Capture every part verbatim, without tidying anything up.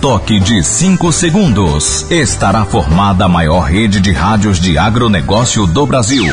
toque de cinco segundos, estará formada a maior rede de rádios de agronegócio do Brasil.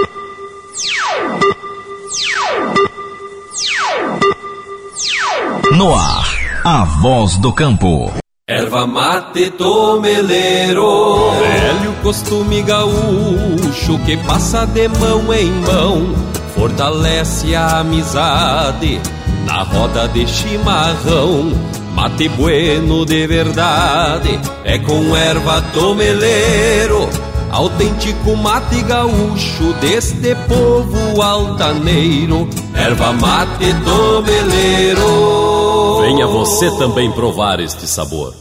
No ar, a voz do campo. Erva mate tomeleiro, velho costume gaúcho que passa de mão em mão, fortalece a amizade na roda de chimarrão. Mate bueno de verdade é com erva tomeleiro, autêntico mate gaúcho deste povo altaneiro. Erva mate tomeleiro. Venha você também provar este sabor.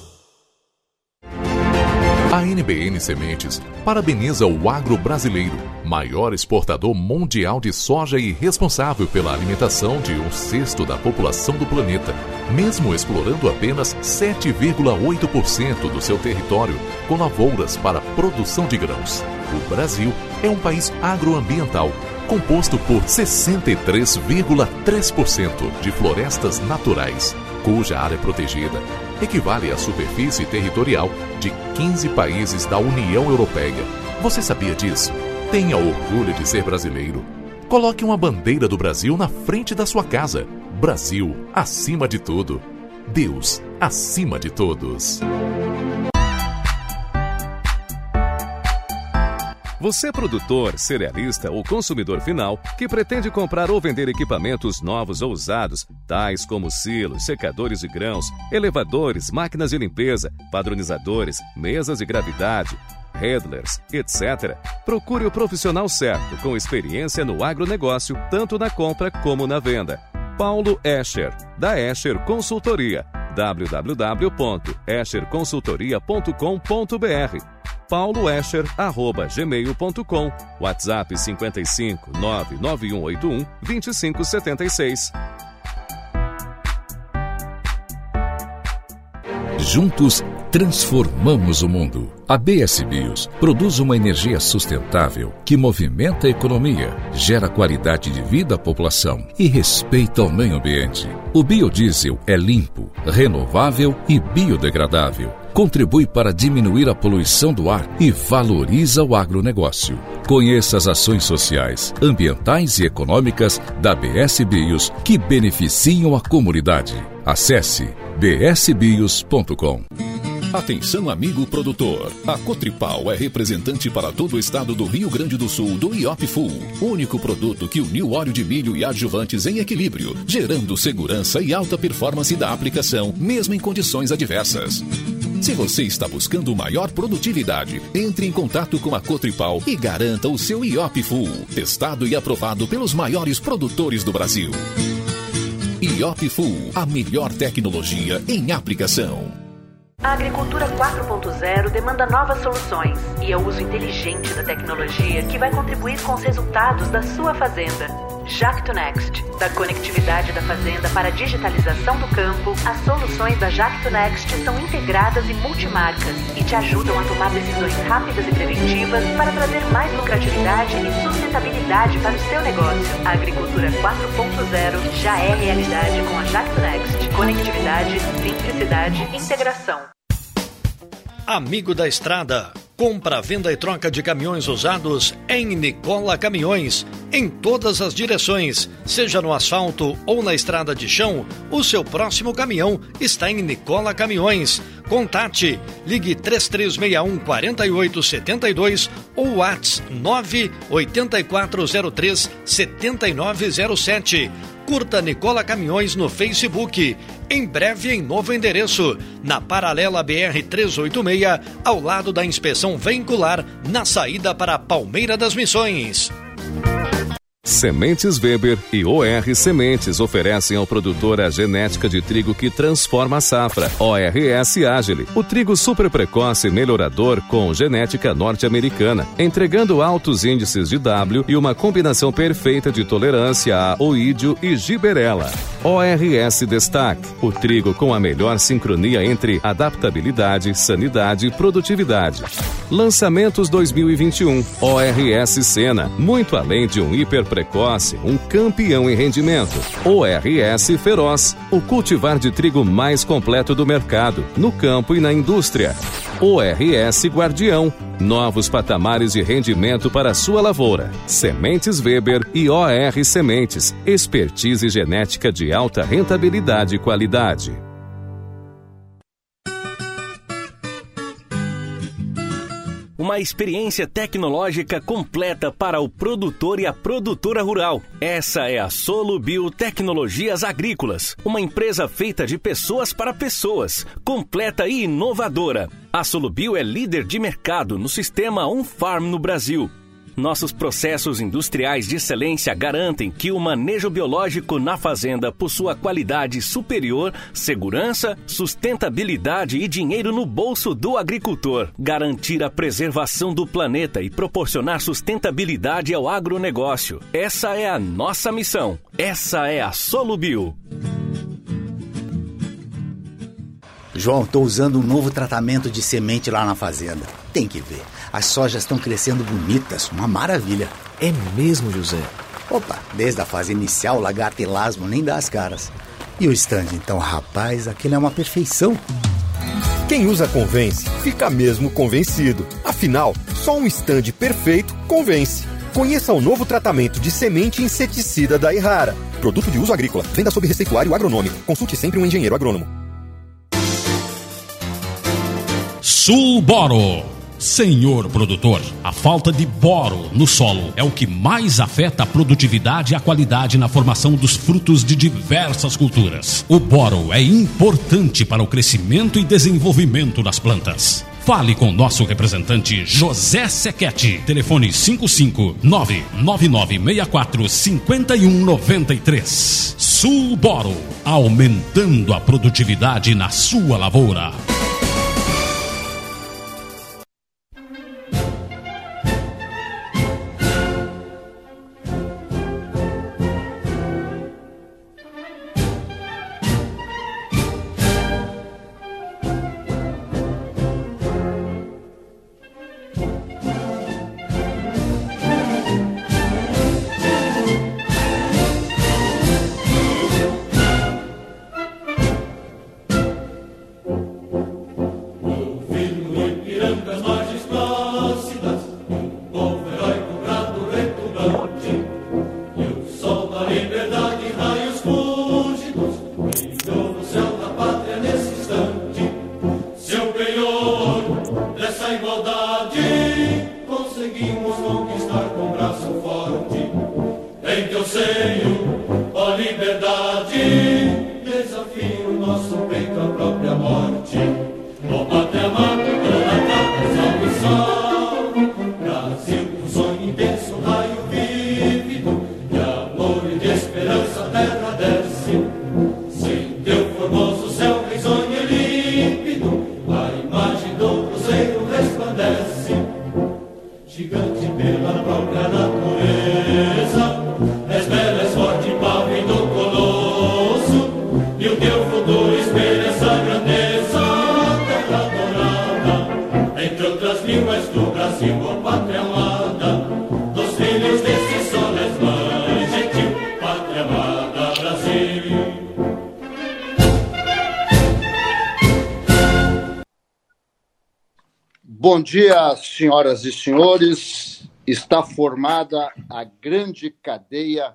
A N B N Sementes parabeniza o agro brasileiro, maior exportador mundial de soja e responsável pela alimentação de um sexto da população do planeta, mesmo explorando apenas sete vírgula oito por cento do seu território com lavouras para produção de grãos. O Brasil é um país agroambiental, composto por sessenta e três vírgula três por cento de florestas naturais, cuja área protegida equivale à superfície territorial de quinze países da União Europeia. Você sabia disso? Tenha orgulho de ser brasileiro. Coloque uma bandeira do Brasil na frente da sua casa. Brasil acima de tudo. Deus acima de todos. Você, produtor, cerealista ou consumidor final que pretende comprar ou vender equipamentos novos ou usados, tais como silos, secadores de grãos, elevadores, máquinas de limpeza, padronizadores, mesas de gravidade, handlers, etcétera, procure o profissional certo com experiência no agronegócio, tanto na compra como na venda. Paulo Escher, da Escher Consultoria, w w w ponto escher consultoria ponto com ponto b r, paulo escher arroba gmail ponto com, WhatsApp cinquenta e cinco, nove nove um oito um, dois cinco sete seis. Juntos, transformamos o mundo. A B S Bios produz uma energia sustentável que movimenta a economia, gera qualidade de vida à população e respeita o meio ambiente. O biodiesel é limpo, renovável e biodegradável. Contribui para diminuir a poluição do ar e valoriza o agronegócio. Conheça as ações sociais, ambientais e econômicas da B S Bios que beneficiam a comunidade. Acesse b s bios ponto com. Atenção, amigo produtor. A Cotripal é representante para todo o estado do Rio Grande do Sul do IOP Full, único produto que uniu óleo de milho e adjuvantes em equilíbrio, gerando segurança e alta performance da aplicação, mesmo em condições adversas. Se você está buscando maior produtividade, entre em contato com a Cotripal e garanta o seu IOP Full, testado e aprovado pelos maiores produtores do Brasil. IOP Full, a melhor tecnologia em aplicação. A agricultura quatro ponto zero demanda novas soluções e é o uso inteligente da tecnologia que vai contribuir com os resultados da sua fazenda. Jacto Next, da conectividade da fazenda para a digitalização do campo, as soluções da Jacto Next são integradas e multimarcas e te ajudam a tomar decisões rápidas e preventivas para trazer mais lucratividade e sustentabilidade para o seu negócio. A agricultura quatro ponto zero já é realidade com a Jacto Next. Conectividade, simplicidade e integração. Amigo da estrada, compra, venda e troca de caminhões usados em Nicola Caminhões, em todas as direções, seja no asfalto ou na estrada de chão, o seu próximo caminhão está em Nicola Caminhões. Contate, ligue três três seis um, quatro oito sete dois ou WhatsApp nove oito quatro zero três sete nove zero sete. Curta Nicola Caminhões no Facebook. Em breve em novo endereço, na paralela B R trezentos e oitenta e seis, ao lado da inspeção veicular, na saída para a Palmeira das Missões. Sementes Weber e O R Sementes oferecem ao produtor a genética de trigo que transforma a safra. O R S Agile, o trigo super precoce melhorador com genética norte-americana, entregando altos índices de W e uma combinação perfeita de tolerância a oídio e giberela. O R S Destaque, o trigo com a melhor sincronia entre adaptabilidade, sanidade e produtividade. Lançamentos dois mil e vinte e um. O R S Sena, muito além de um hiper precoce, um campeão em rendimento. O R S Feroz, o cultivar de trigo mais completo do mercado, no campo e na indústria. O R S Guardião, novos patamares de rendimento para a sua lavoura. Sementes Weber e O R Sementes, expertise genética de alta rentabilidade e qualidade. Uma experiência tecnológica completa para o produtor e a produtora rural. Essa é a Solubio Tecnologias Agrícolas, uma empresa feita de pessoas para pessoas, completa e inovadora. A Solubio é líder de mercado no sistema On-Farm no Brasil. Nossos processos industriais de excelência garantem que o manejo biológico na fazenda possua qualidade superior, segurança, sustentabilidade e dinheiro no bolso do agricultor. Garantir a preservação do planeta e proporcionar sustentabilidade ao agronegócio. Essa é a nossa missão. Essa é a Solubio. João, estou usando um novo tratamento de semente lá na fazenda. Tem que ver. As sojas estão crescendo bonitas, uma maravilha. É mesmo, José? Opa, desde a fase inicial, lagarta e lasmo nem dá as caras. E o stand, então, rapaz, aquele é uma perfeição. Quem usa Convence, fica mesmo convencido. Afinal, só um stand perfeito convence. Conheça o novo tratamento de semente inseticida da Errara. Produto de uso agrícola, venda sob receituário agronômico. Consulte sempre um engenheiro agrônomo. Sulboro. Senhor produtor, a falta de boro no solo é o que mais afeta a produtividade e a qualidade na formação dos frutos de diversas culturas. O boro é importante para o crescimento e desenvolvimento das plantas. Fale com nosso representante José Sequete. Telefone cinco cinco nove nove nove seis quatro cinco um nove três. Sulboro, aumentando a produtividade na sua lavoura. Bom dia, senhoras e senhores. Está formada a grande cadeia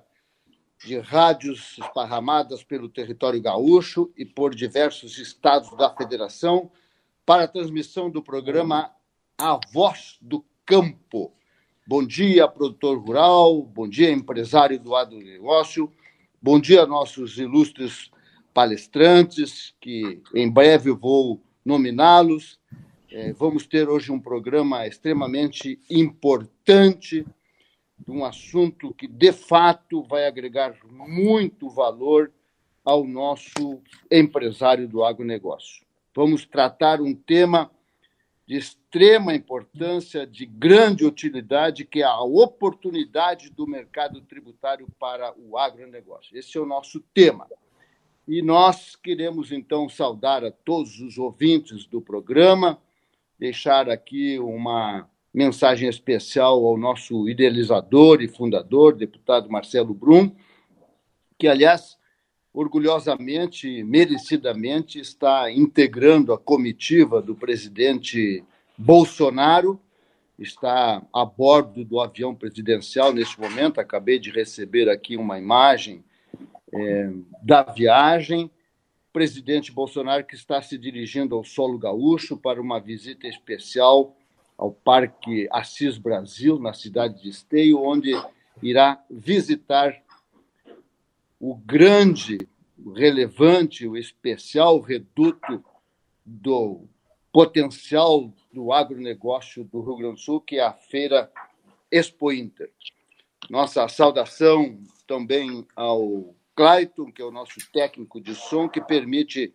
de rádios esparramadas pelo território gaúcho e por diversos estados da federação para a transmissão do programa A Voz do Campo. Bom dia, produtor rural, bom dia, empresário do agronegócio, bom dia, nossos ilustres palestrantes, que em breve vou nominá-los. É, vamos ter hoje um programa extremamente importante, de um assunto que, de fato, vai agregar muito valor ao nosso empresário do agronegócio. Vamos tratar um tema de extrema importância, de grande utilidade, que é a oportunidade do mercado tributário para o agronegócio. Esse é o nosso tema. E nós queremos, então, saudar a todos os ouvintes do programa, deixar aqui uma mensagem especial ao nosso idealizador e fundador, deputado Marcelo Brum, que, aliás, orgulhosamente, merecidamente, está integrando a comitiva do presidente Bolsonaro, está a bordo do avião presidencial neste momento. Acabei de receber aqui uma imagem é, da viagem. O presidente Bolsonaro que está se dirigindo ao solo gaúcho para uma visita especial ao Parque Assis Brasil, na cidade de Esteio, onde irá visitar o grande, o relevante, o especial reduto do potencial do agronegócio do Rio Grande do Sul, que é a Feira Expo Inter. Nossa saudação também ao Clayton, que é o nosso técnico de som, que permite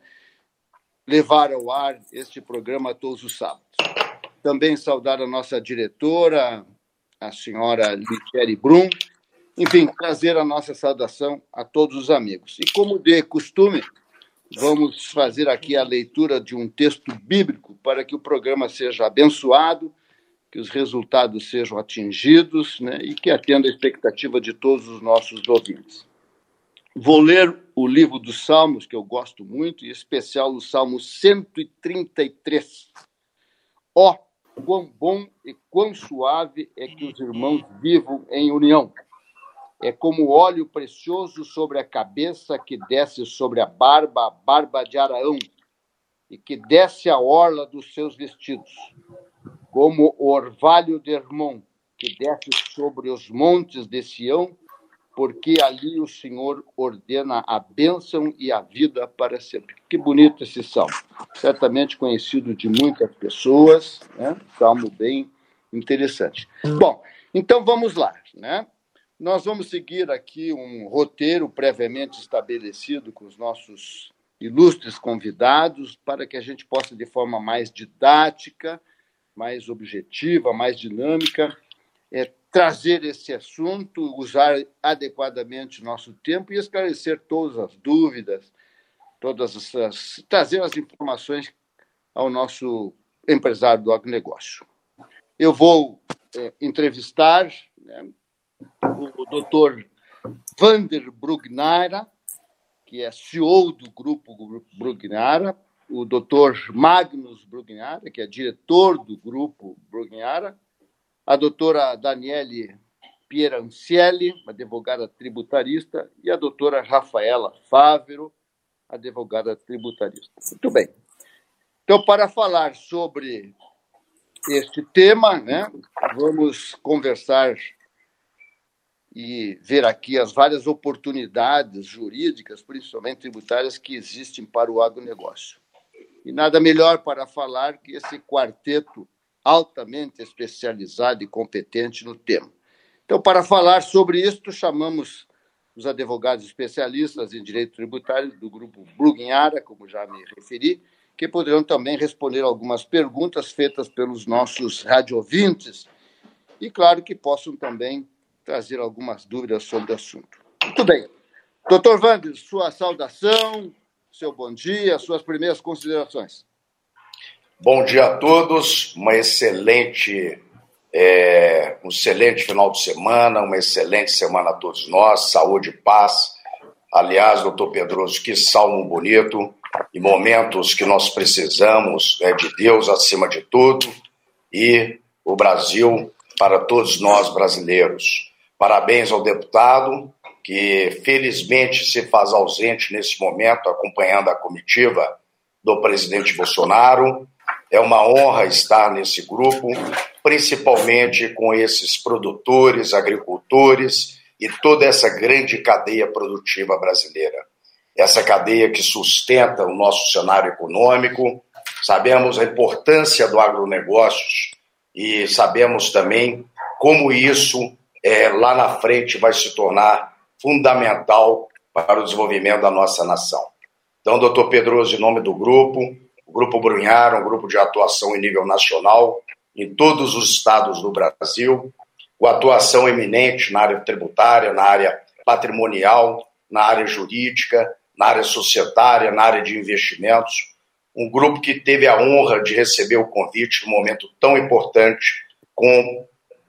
levar ao ar este programa todos os sábados. Também saudar a nossa diretora, a senhora Ligiere Brum. Enfim, trazer a nossa saudação a todos os amigos. E como de costume, vamos fazer aqui a leitura de um texto bíblico para que o programa seja abençoado, que os resultados sejam atingidos, né, e que atenda a expectativa de todos os nossos ouvintes. Vou ler o livro dos Salmos, que eu gosto muito, em especial o Salmo cento e trinta e três. Ó, oh, quão bom e quão suave é que os irmãos vivam em união. É como óleo precioso sobre a cabeça que desce sobre a barba, a barba de Araão, e que desce a orla dos seus vestidos. Como o orvalho de Hermon, que desce sobre os montes de Sião, porque ali o Senhor ordena a bênção e a vida para sempre. Que bonito esse salmo. Certamente conhecido de muitas pessoas, né? Salmo bem interessante. Bom, então vamos lá, né? Nós vamos seguir aqui um roteiro previamente estabelecido com os nossos ilustres convidados para que a gente possa, de forma mais didática, mais objetiva, mais dinâmica, é, trazer esse assunto, usar adequadamente o nosso tempo e esclarecer todas as dúvidas, todas essas, trazer as informações ao nosso empresário do agronegócio. Eu vou é, entrevistar, né, o doutor Vander Brugnara, que é C E O do Grupo Brugnara, o doutor Magnus Brugnara, que é diretor do Grupo Brugnara, a doutora Daniele Pierancielli, advogada tributarista, e a doutora Rafaela Fávero, advogada tributarista. Muito bem. Então, para falar sobre este tema, né, vamos conversar e ver aqui as várias oportunidades jurídicas, principalmente tributárias, que existem para o agronegócio. E nada melhor para falar que esse quarteto altamente especializado e competente no tema. Então, para falar sobre isto, chamamos os advogados especialistas em direito tributário do Grupo Brugnara, como já me referi, que poderão também responder algumas perguntas feitas pelos nossos radiovintes e, claro, que possam também trazer algumas dúvidas sobre o assunto. Muito bem. doutor Vander, sua saudação, seu bom dia, suas primeiras considerações. Bom dia a todos, uma excelente, é, um excelente final de semana, uma excelente semana a todos nós, saúde e paz. Aliás, doutor Pedroso, que salmo bonito, e momentos que nós precisamos, é, de Deus acima de tudo, e o Brasil para todos nós brasileiros. Parabéns ao deputado, que felizmente se faz ausente nesse momento, acompanhando a comitiva do presidente Bolsonaro. É uma honra estar nesse grupo, principalmente com esses produtores, agricultores e toda essa grande cadeia produtiva brasileira. Essa cadeia que sustenta o nosso cenário econômico. Sabemos a importância do agronegócio e sabemos também como isso É, lá na frente vai se tornar fundamental para o desenvolvimento da nossa nação. Então, doutor Pedroso, em nome do grupo, o Grupo Brugnara, um grupo de atuação em nível nacional, em todos os estados do Brasil, com atuação eminente na área tributária, na área patrimonial, na área jurídica, na área societária, na área de investimentos, um grupo que teve a honra de receber o convite num momento tão importante com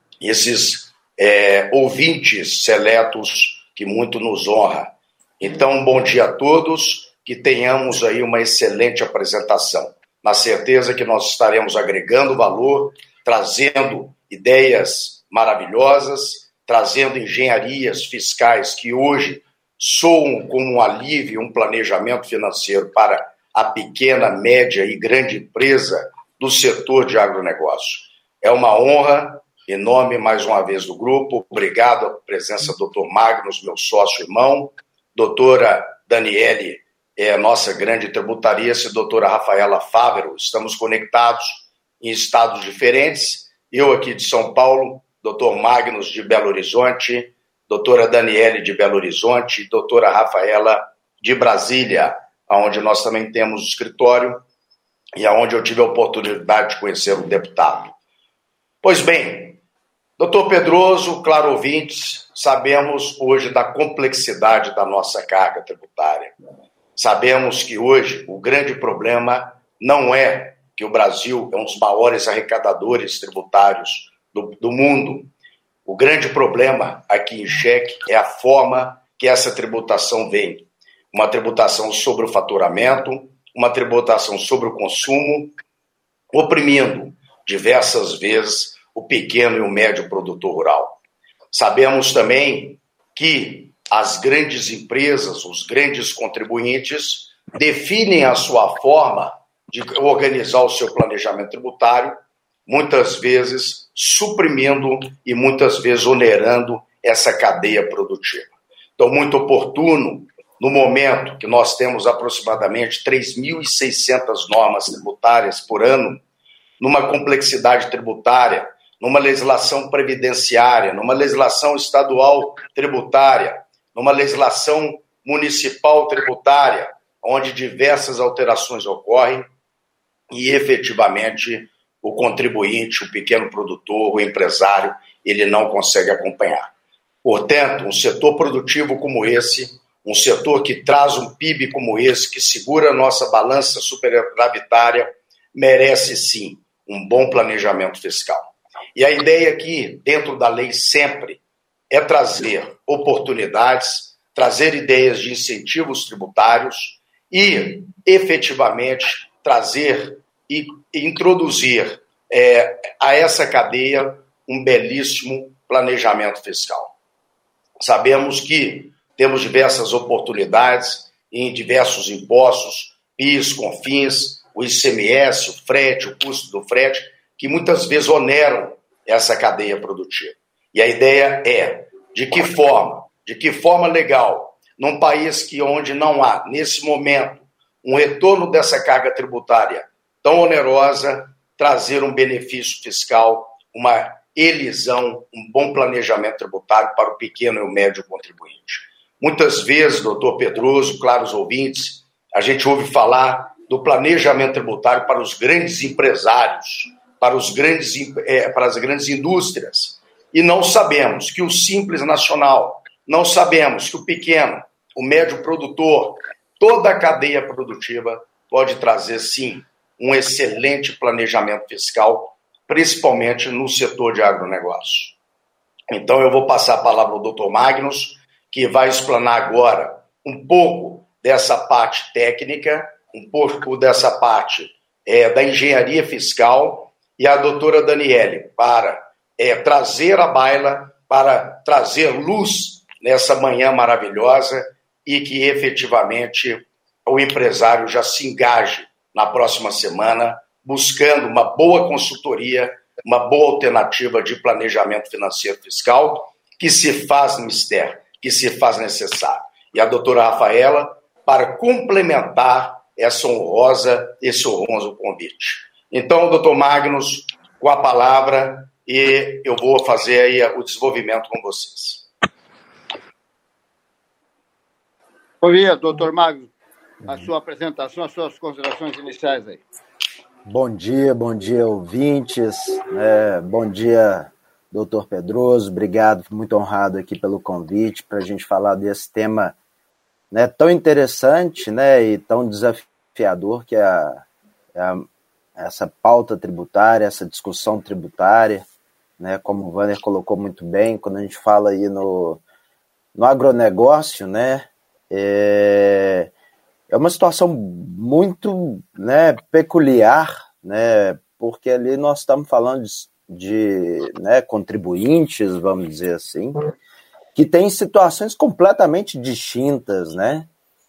esses é, ouvintes seletos que muito nos honra. Então, bom dia a todos, que tenhamos aí uma excelente apresentação, na certeza que nós estaremos agregando valor, trazendo ideias maravilhosas, trazendo engenharias fiscais que hoje soam como um alívio, um planejamento financeiro para a pequena, média e grande empresa do setor de agronegócio. É uma honra, em nome mais uma vez do grupo, obrigado à presença do doutor Magnus, meu sócio-irmão, doutora Daniele, é a nossa grande tributarista, e doutora Rafaela Fávero. Estamos conectados em estados diferentes, eu aqui de São Paulo, doutor Magnus de Belo Horizonte, doutora Daniele de Belo Horizonte, doutora Rafaela de Brasília, onde nós também temos escritório e aonde eu tive a oportunidade de conhecer o deputado. Pois bem, doutor Pedroso, claro ouvintes, sabemos hoje da complexidade da nossa carga tributária. Sabemos que hoje o grande problema não é que o Brasil é um dos maiores arrecadadores tributários do, do mundo. O grande problema aqui em xeque é a forma que essa tributação vem. Uma tributação sobre o faturamento, uma tributação sobre o consumo, oprimindo diversas vezes o pequeno e o médio produtor rural. Sabemos também que as grandes empresas, os grandes contribuintes, definem a sua forma de organizar o seu planejamento tributário, muitas vezes suprimindo e muitas vezes onerando essa cadeia produtiva. Então, muito oportuno, no momento que nós temos aproximadamente três mil e seiscentas normas tributárias por ano, numa complexidade tributária, numa legislação previdenciária, numa legislação estadual tributária, numa legislação municipal tributária, onde diversas alterações ocorrem e, efetivamente, o contribuinte, o pequeno produtor, o empresário, ele não consegue acompanhar. Portanto, um setor produtivo como esse, um setor que traz um P I B como esse, que segura a nossa balança superavitária, merece sim um bom planejamento fiscal. E a ideia aqui, dentro da lei sempre, é trazer oportunidades, trazer ideias de incentivos tributários e, efetivamente, trazer e introduzir é, a essa cadeia um belíssimo planejamento fiscal. Sabemos que temos diversas oportunidades em diversos impostos, P I S, CONFINS, o I C M S, o frete, o custo do frete, que muitas vezes oneram essa cadeia produtiva. E a ideia é, de que forma, de que forma legal, num país que onde não há, nesse momento, um retorno dessa carga tributária tão onerosa, trazer um benefício fiscal, uma elisão, um bom planejamento tributário para o pequeno e o médio contribuinte. Muitas vezes, doutor Pedroso, claros ouvintes, a gente ouve falar do planejamento tributário para os grandes empresários, para, os grandes, é, para as grandes indústrias, e não sabemos que o simples nacional, não sabemos que o pequeno, o médio produtor, toda a cadeia produtiva pode trazer, sim, um excelente planejamento fiscal, principalmente no setor de agronegócio. Então, eu vou passar a palavra ao doutor Magnus, que vai explanar agora um pouco dessa parte técnica, um pouco dessa parte é, da engenharia fiscal, e a doutora Daniele para é, trazer a baila, para trazer luz nessa manhã maravilhosa e que efetivamente o empresário já se engaje na próxima semana, buscando uma boa consultoria, uma boa alternativa de planejamento financeiro fiscal que se faz mister, que se faz necessário. E a doutora Rafaela para complementar essa honrosa, esse honroso convite. Então, doutor Magnus, com a palavra, e eu vou fazer aí o desenvolvimento com vocês. Bom dia, doutor Magnus, a sua apresentação, as suas considerações iniciais aí. Bom dia, bom dia, ouvintes, é, bom dia, doutor Pedroso, obrigado, muito honrado aqui pelo convite para a gente falar desse tema, né, tão interessante, né, e tão desafiador que é a, é a essa pauta tributária, essa discussão tributária, né, como o Vander colocou muito bem, quando a gente fala aí no, no agronegócio, né, é, é uma situação muito, né, peculiar, né, porque ali nós estamos falando de, de né, contribuintes, vamos dizer assim, que têm situações completamente distintas, né,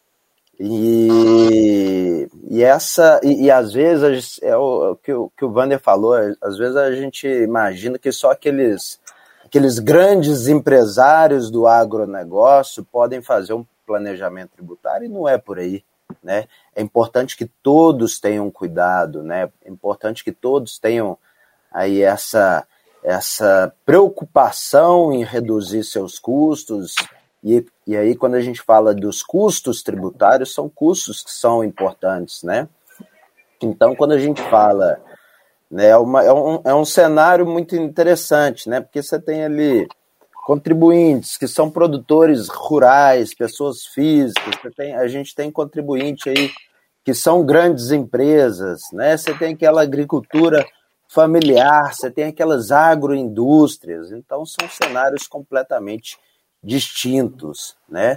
E, e essa e, e às vezes é o que o que o Vander falou, às vezes a gente imagina que só aqueles aqueles grandes empresários do agronegócio podem fazer um planejamento tributário, e não é por aí, né? É importante que todos tenham cuidado, né? É importante que todos tenham aí essa essa preocupação em reduzir seus custos. E, e aí, quando a gente fala dos custos tributários, são custos que são importantes, né? Então, quando a gente fala, né, é, uma, é, um, é um cenário muito interessante, né? Porque você tem ali contribuintes que são produtores rurais, pessoas físicas, você tem, a gente tem contribuinte aí que são grandes empresas, né? Você tem aquela agricultura familiar, você tem aquelas agroindústrias, então são cenários completamente distintos, né?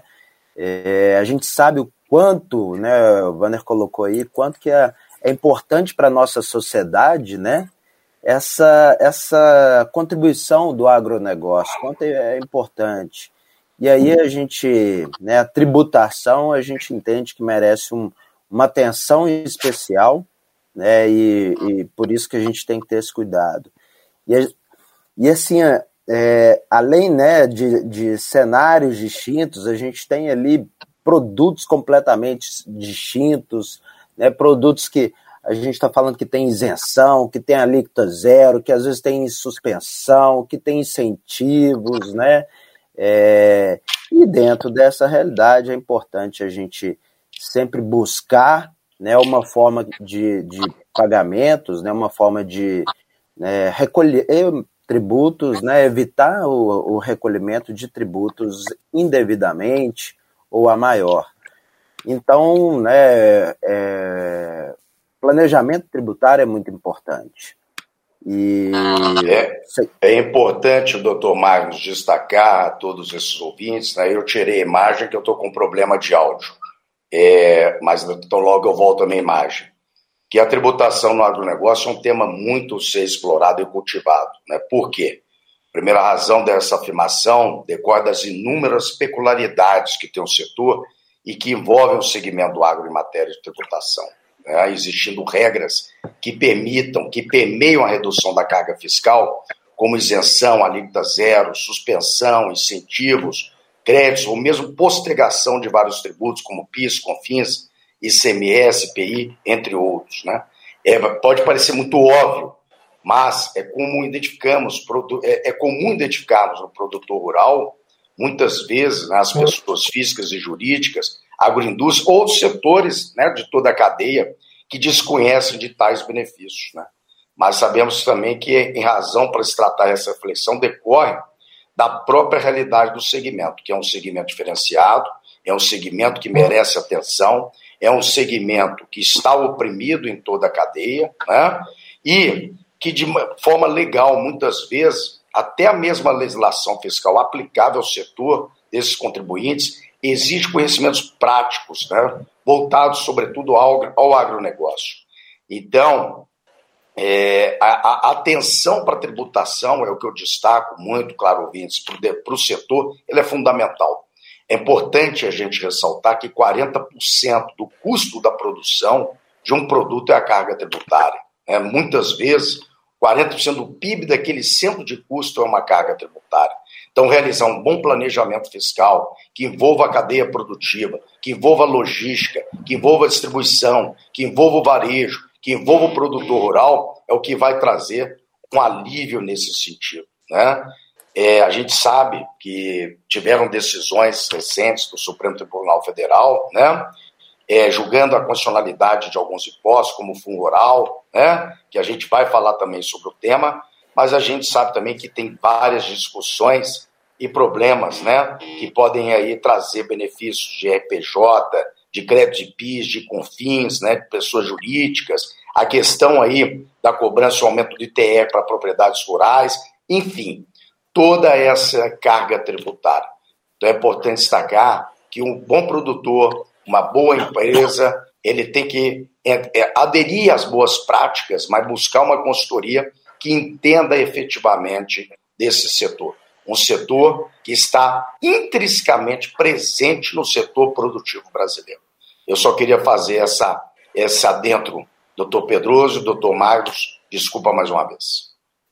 É, a gente sabe o quanto, né, o Vander colocou aí, quanto que é, é importante para a nossa sociedade, né, essa, essa contribuição do agronegócio, quanto é importante. E aí a gente, né, a tributação, a gente entende que merece um, uma atenção especial, né, e, e por isso que a gente tem que ter esse cuidado. E, e assim, É, além, né, de, de cenários distintos, a gente tem ali produtos completamente distintos, né, produtos que a gente está falando que tem isenção, que tem alíquota zero, que às vezes tem suspensão, que tem incentivos, né, é, e dentro dessa realidade é importante a gente sempre buscar, né, uma forma de, de pagamentos, né, uma forma de, né, recolher tributos, né, evitar o, o recolhimento de tributos indevidamente ou a maior. Então, né, é, planejamento tributário é muito importante. E é, é importante, doutor Magnus, destacar a todos esses ouvintes, né, eu tirei a imagem que eu estou com problema de áudio, é, mas então logo eu volto à minha imagem. Que a tributação no agronegócio é um tema muito a ser explorado e cultivado, né? Por quê? Primeira razão dessa afirmação decorre das inúmeras peculiaridades que tem o setor e que envolvem o segmento do agro em matéria de tributação, né? Existindo regras que permitam, que permeiam a redução da carga fiscal, como isenção, alíquota zero, suspensão, incentivos, créditos ou mesmo postergação de vários tributos, como PIS, CONFINS, I C M S, P I, entre outros, né? É, pode parecer muito óbvio, mas é comum identificarmos, é, é comum identificarmos no produtor rural, muitas vezes, né, as pessoas físicas e jurídicas, agroindústria, outros setores, né, de toda a cadeia, que desconhecem de tais benefícios, né? Mas sabemos também que, em razão para se tratar essa reflexão, decorre da própria realidade do segmento, que é um segmento diferenciado, é um segmento que merece atenção, é um segmento que está oprimido em toda a cadeia, né? E que de forma legal, muitas vezes, até a mesma legislação fiscal aplicável ao setor desses contribuintes exige conhecimentos práticos, né? Voltados sobretudo ao, ao agronegócio. Então, é, a, a atenção para a tributação é o que eu destaco muito, claro, ouvintes, para o setor, ele é fundamental. É importante a gente ressaltar que quarenta por cento do custo da produção de um produto é a carga tributária, né? Muitas vezes, quarenta por cento do P I B daquele centro de custo é uma carga tributária. Então, realizar um bom planejamento fiscal que envolva a cadeia produtiva, que envolva a logística, que envolva a distribuição, que envolva o varejo, que envolva o produtor rural, é o que vai trazer um alívio nesse sentido, né? É, a gente sabe que tiveram decisões recentes do Supremo Tribunal Federal, né, é, julgando a constitucionalidade de alguns impostos, como o fundo rural, né, que a gente vai falar também sobre o tema, mas a gente sabe também que tem várias discussões e problemas, né, que podem aí trazer benefícios de R P J, de crédito de PIS, de CONFINS, né, de pessoas jurídicas, a questão aí da cobrança e aumento do I T R para propriedades rurais, enfim, toda essa carga tributária. Então é importante destacar que um bom produtor, uma boa empresa, ele tem que é, é, aderir às boas práticas, mas buscar uma consultoria que entenda efetivamente desse setor. Um setor que está intrinsecamente presente no setor produtivo brasileiro. Eu só queria fazer essa, esse adentro, doutor Pedroso, doutor Marcos, desculpa mais uma vez.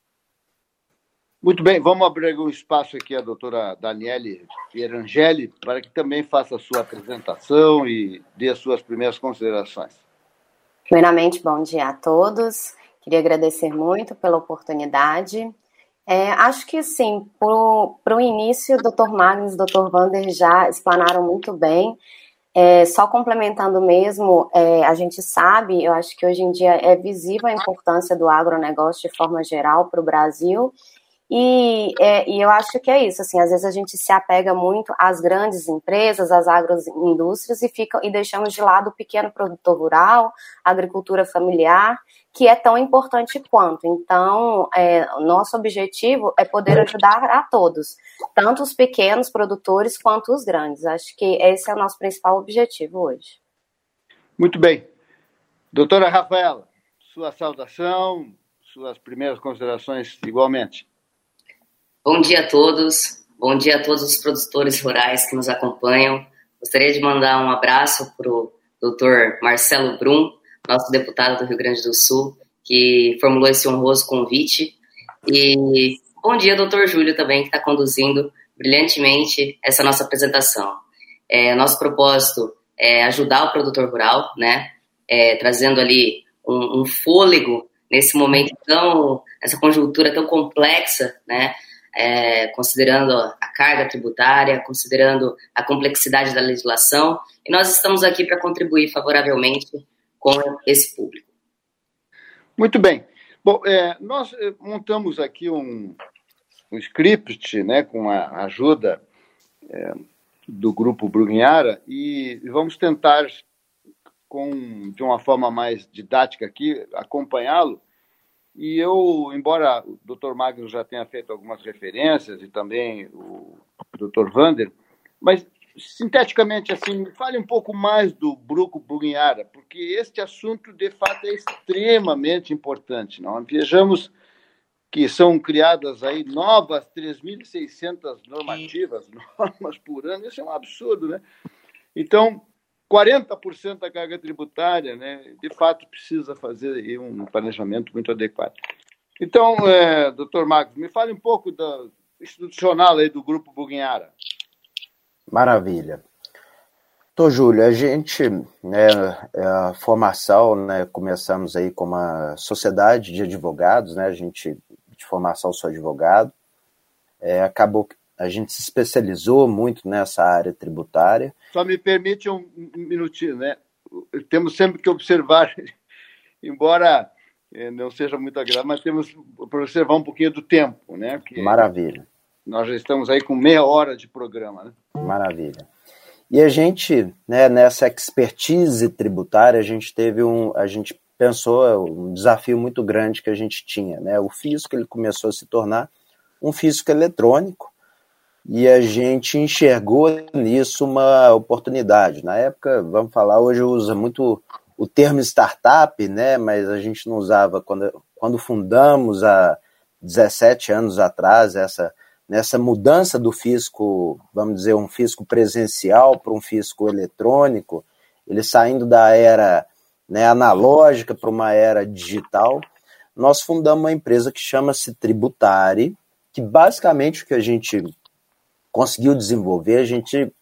Muito bem, vamos abrir um espaço aqui à doutora Daniele Pierangeli para que também faça a sua apresentação e dê as suas primeiras considerações. Primeiramente, bom dia a todos. Queria agradecer muito pela oportunidade. É, acho que, sim, para o início, o doutor Magnus e o doutor Vander já explanaram muito bem. É, só complementando mesmo, é, a gente sabe, eu acho que hoje em dia é visível a importância do agronegócio de forma geral para o Brasil. E, é, e eu acho que é isso, assim, às vezes a gente se apega muito às grandes empresas, às agroindústrias e, fica, e deixamos de lado o pequeno produtor rural, a agricultura familiar, que é tão importante quanto. Então, é, nosso objetivo é poder ajudar a todos, tanto os pequenos produtores quanto os grandes. Acho que esse é o nosso principal objetivo hoje. Muito bem. Doutora Rafaela, sua saudação, suas primeiras considerações igualmente. Bom dia a todos, bom dia a todos os produtores rurais que nos acompanham. Gostaria de mandar um abraço para o doutor Marcelo Brum, nosso deputado do Rio Grande do Sul, que formulou esse honroso convite. E bom dia, doutor Júlio, também, que está conduzindo brilhantemente essa nossa apresentação. É, nosso propósito é ajudar o produtor rural, né, é, trazendo ali um, um fôlego nesse momento tão, essa conjuntura tão complexa, né, É, considerando a carga tributária, considerando a complexidade da legislação, e nós estamos aqui para contribuir favoravelmente com esse público. Muito bem. Bom, é, nós montamos aqui um, um script, né, com a ajuda é, do Grupo Bruguinhara, e vamos tentar, com, de uma forma mais didática aqui, acompanhá-lo. E eu, embora o doutor Magnus já tenha feito algumas referências, e também o doutor Vander, mas, sinteticamente, assim, fale um pouco mais do Grupo Bruguinhara, porque este assunto, de fato, é extremamente importante. Não? Vejamos que são criadas aí novas três mil e seiscentas normativas, normas por ano, isso é um absurdo, né? Então, quarenta por cento da carga tributária, né, de fato, precisa fazer aí um planejamento muito adequado. Então, é, doutor Marcos, me fale um pouco da institucional aí do Grupo Bruguinhara. Maravilha. Doutor Júlio, a gente, né, a formação, né, começamos aí com uma sociedade de advogados, né, a gente, de formação, sou advogado, é, acabou que a gente se especializou muito nessa área tributária. Só me permite um minutinho, né? Temos sempre que observar, embora não seja muito agradável, mas temos que observar um pouquinho do tempo, né? Porque maravilha. Nós já estamos aí com meia hora de programa, né? Maravilha. E a gente, né, nessa expertise tributária, a gente teve um, a gente pensou um desafio muito grande que a gente tinha, né? O fisco, ele começou a se tornar um fisco eletrônico, e a gente enxergou nisso uma oportunidade. Na época, vamos falar, hoje usa muito o termo startup, né? Mas a gente não usava quando, quando fundamos há dezessete anos atrás, essa, nessa mudança do fisco, vamos dizer, um fisco presencial para um fisco eletrônico, ele saindo da era, né, analógica para uma era digital, nós fundamos uma empresa que chama-se Tributari, que basicamente o que a gente conseguiu desenvolver, a gente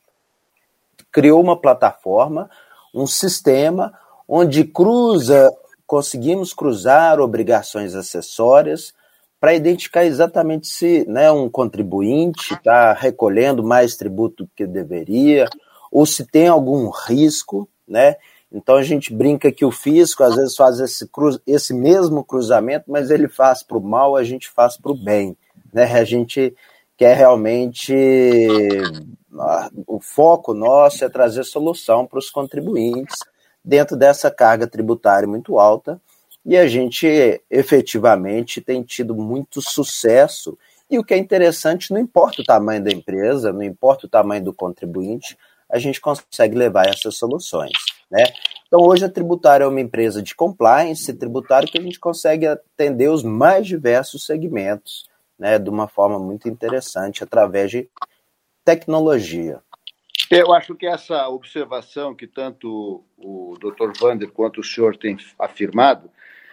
criou uma plataforma, um sistema onde cruza, conseguimos cruzar obrigações acessórias para identificar exatamente se, né, um contribuinte está recolhendo mais tributo do que deveria, ou se tem algum risco, né? Então a gente brinca que o fisco às vezes faz esse, cruz, esse mesmo cruzamento, mas ele faz para o mal, a gente faz para o bem, né? A gente quer realmente, o foco nosso é trazer solução para os contribuintes dentro dessa carga tributária muito alta e a gente efetivamente tem tido muito sucesso. E o que é interessante, não importa o tamanho da empresa, não importa o tamanho do contribuinte, a gente consegue levar essas soluções, né? Então, hoje a Tributária é uma empresa de compliance tributário que a gente consegue atender os mais diversos segmentos, né, de uma forma muito interessante, através de tecnologia. Eu acho que essa observação que tanto o doutor Wander quanto o senhor têm afirmado,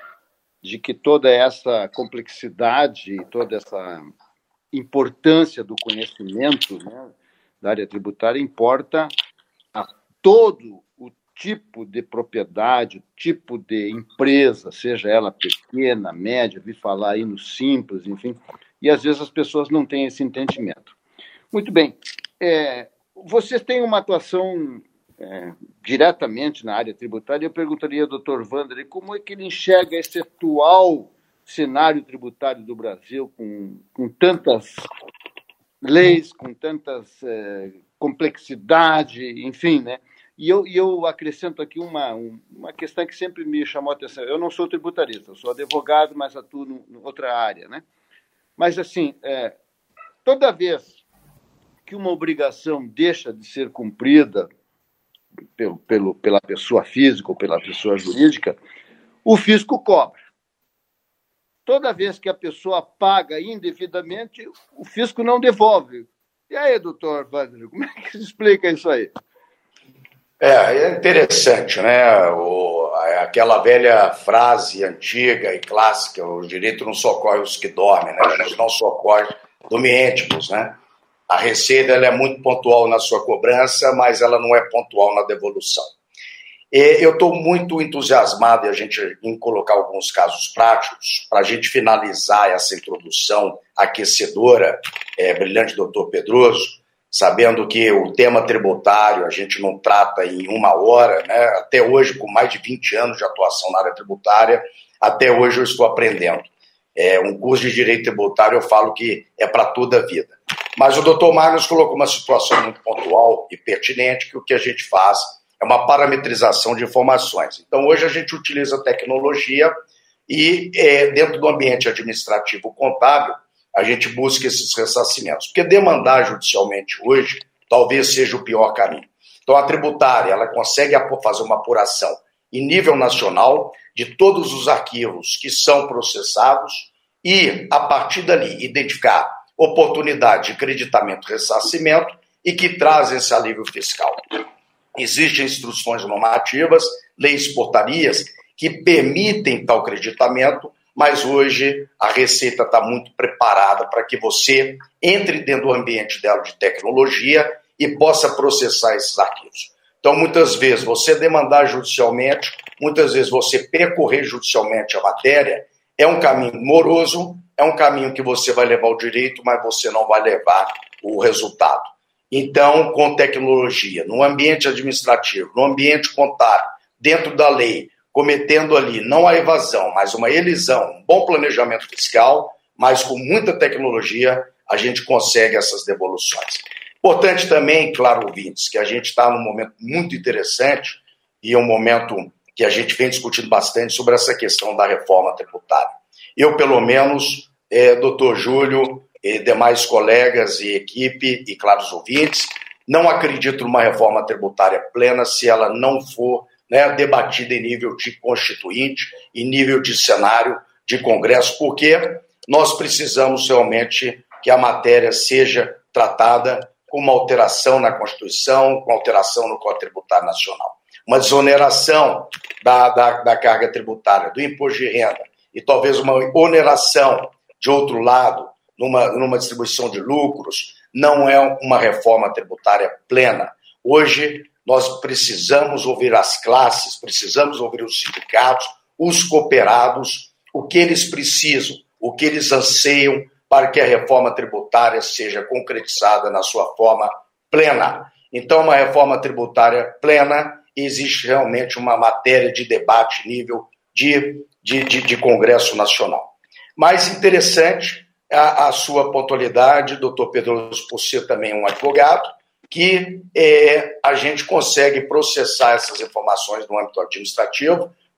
de que toda essa complexidade, toda essa importância do conhecimento, né, da área tributária importa a todo o tipo de propriedade, o tipo de empresa, seja ela pequena, média, vi falar aí no simples, enfim, e às vezes as pessoas não têm esse entendimento. Muito bem, é, vocês têm uma atuação é, diretamente na área tributária, eu perguntaria ao doutor Wander como é que ele enxerga esse atual cenário tributário do Brasil, com, com tantas leis, com tantas é, complexidade, enfim, né? E eu, e eu acrescento aqui uma, uma questão que sempre me chamou a atenção. Eu não sou tributarista, eu sou advogado, mas atuo em outra área, né? Mas, assim, é, toda vez que uma obrigação deixa de ser cumprida pelo, pelo, pela pessoa física ou pela pessoa jurídica, o fisco cobra. Toda vez que a pessoa paga indevidamente, o fisco não devolve. E aí, doutor Wander, como é que se explica isso aí? É, é interessante, né? O, aquela velha frase antiga e clássica, o direito não socorre os que dormem, né? A gente não socorre domientes, né? A Receita ela é muito pontual na sua cobrança, mas ela não é pontual na devolução. E eu estou muito entusiasmado em, a gente, em colocar alguns casos práticos para a gente finalizar essa introdução aquecedora, é, brilhante doutor Pedroso, sabendo que o tema tributário a gente não trata em uma hora, né? Até hoje, com mais de vinte anos de atuação na área tributária, até hoje eu estou aprendendo. É, um curso de direito tributário eu falo que é para toda a vida. Mas o doutor Magnus colocou uma situação muito pontual e pertinente, que o que a gente faz é uma parametrização de informações. Então, hoje a gente utiliza a tecnologia e, é, dentro do ambiente administrativo contábil, a gente busca esses ressarcimentos. Porque demandar judicialmente hoje talvez seja o pior caminho. Então, a tributária ela consegue fazer uma apuração em nível nacional de todos os arquivos que são processados e, a partir dali, identificar oportunidade de creditamento e ressarcimento e que trazem esse alívio fiscal. Existem instruções normativas, leis, portarias, que permitem tal creditamento, mas hoje a Receita está muito preparada para que você entre dentro do ambiente dela de tecnologia e possa processar esses arquivos. Então, muitas vezes, você demandar judicialmente, muitas vezes você percorrer judicialmente a matéria, é um caminho moroso, é um caminho que você vai levar o direito, mas você não vai levar o resultado. Então, com tecnologia, no ambiente administrativo, no ambiente contábil, dentro da lei, cometendo ali não a evasão, mas uma elisão, um bom planejamento fiscal, mas com muita tecnologia, a gente consegue essas devoluções. Importante também, claro, ouvintes, que a gente está num momento muito interessante e é um momento que a gente vem discutindo bastante sobre essa questão da reforma tributária. Eu, pelo menos, é, doutor Júlio, e demais colegas e equipe, e claro, os ouvintes, não acredito numa reforma tributária plena se ela não for, né, debatida em nível de constituinte, em nível de cenário de Congresso, porque nós precisamos realmente que a matéria seja tratada com uma alteração na Constituição, com alteração no Código Tributário Nacional. Uma desoneração da, da, da carga tributária, do imposto de renda, e talvez uma oneração, de outro lado, numa, numa distribuição de lucros, não é uma reforma tributária plena. Hoje, nós precisamos ouvir as classes, precisamos ouvir os sindicatos, os cooperados, o que eles precisam, o que eles anseiam para que a reforma tributária seja concretizada na sua forma plena. Então, uma reforma tributária plena, existe realmente uma matéria de debate nível de, de, de, de Congresso Nacional. Mais interessante a, a sua pontualidade, doutor Pedroso, por ser também um advogado, que é, a gente consegue processar essas informações no âmbito administrativo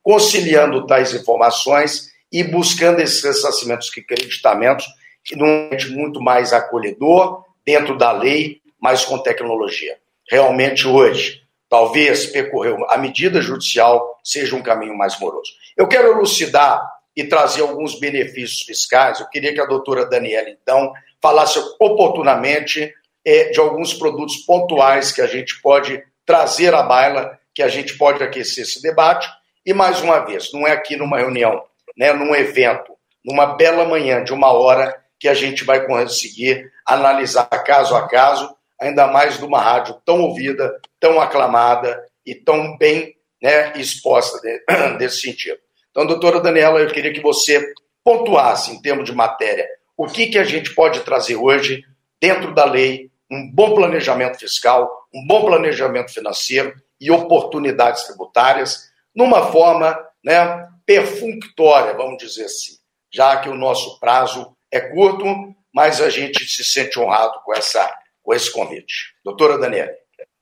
conciliando tais informações e buscando esses ressarcimentos e creditamentos num ambiente muito mais acolhedor, dentro da lei, mas com tecnologia. Realmente hoje, talvez percorrer a medida judicial seja um caminho mais moroso. Eu quero elucidar e trazer alguns benefícios fiscais. Eu queria que a doutora Daniela, então, falasse oportunamente é, de alguns produtos pontuais que a gente pode trazer à baila, que a gente pode aquecer esse debate. E, mais uma vez, não é aqui numa reunião, né, num evento, numa bela manhã de uma hora, que a gente vai conseguir analisar caso a caso, ainda mais numa rádio tão ouvida, tão aclamada e tão bem, né, exposta de, desse sentido. Então, doutora Daniela, eu queria que você pontuasse, em termos de matéria, o que, que a gente pode trazer hoje, dentro da lei, um bom planejamento fiscal, um bom planejamento financeiro e oportunidades tributárias, numa forma, né, perfunctória, vamos dizer assim, já que o nosso prazo é curto, mas a gente se sente honrado com, essa, com esse convite. Doutora Daniela.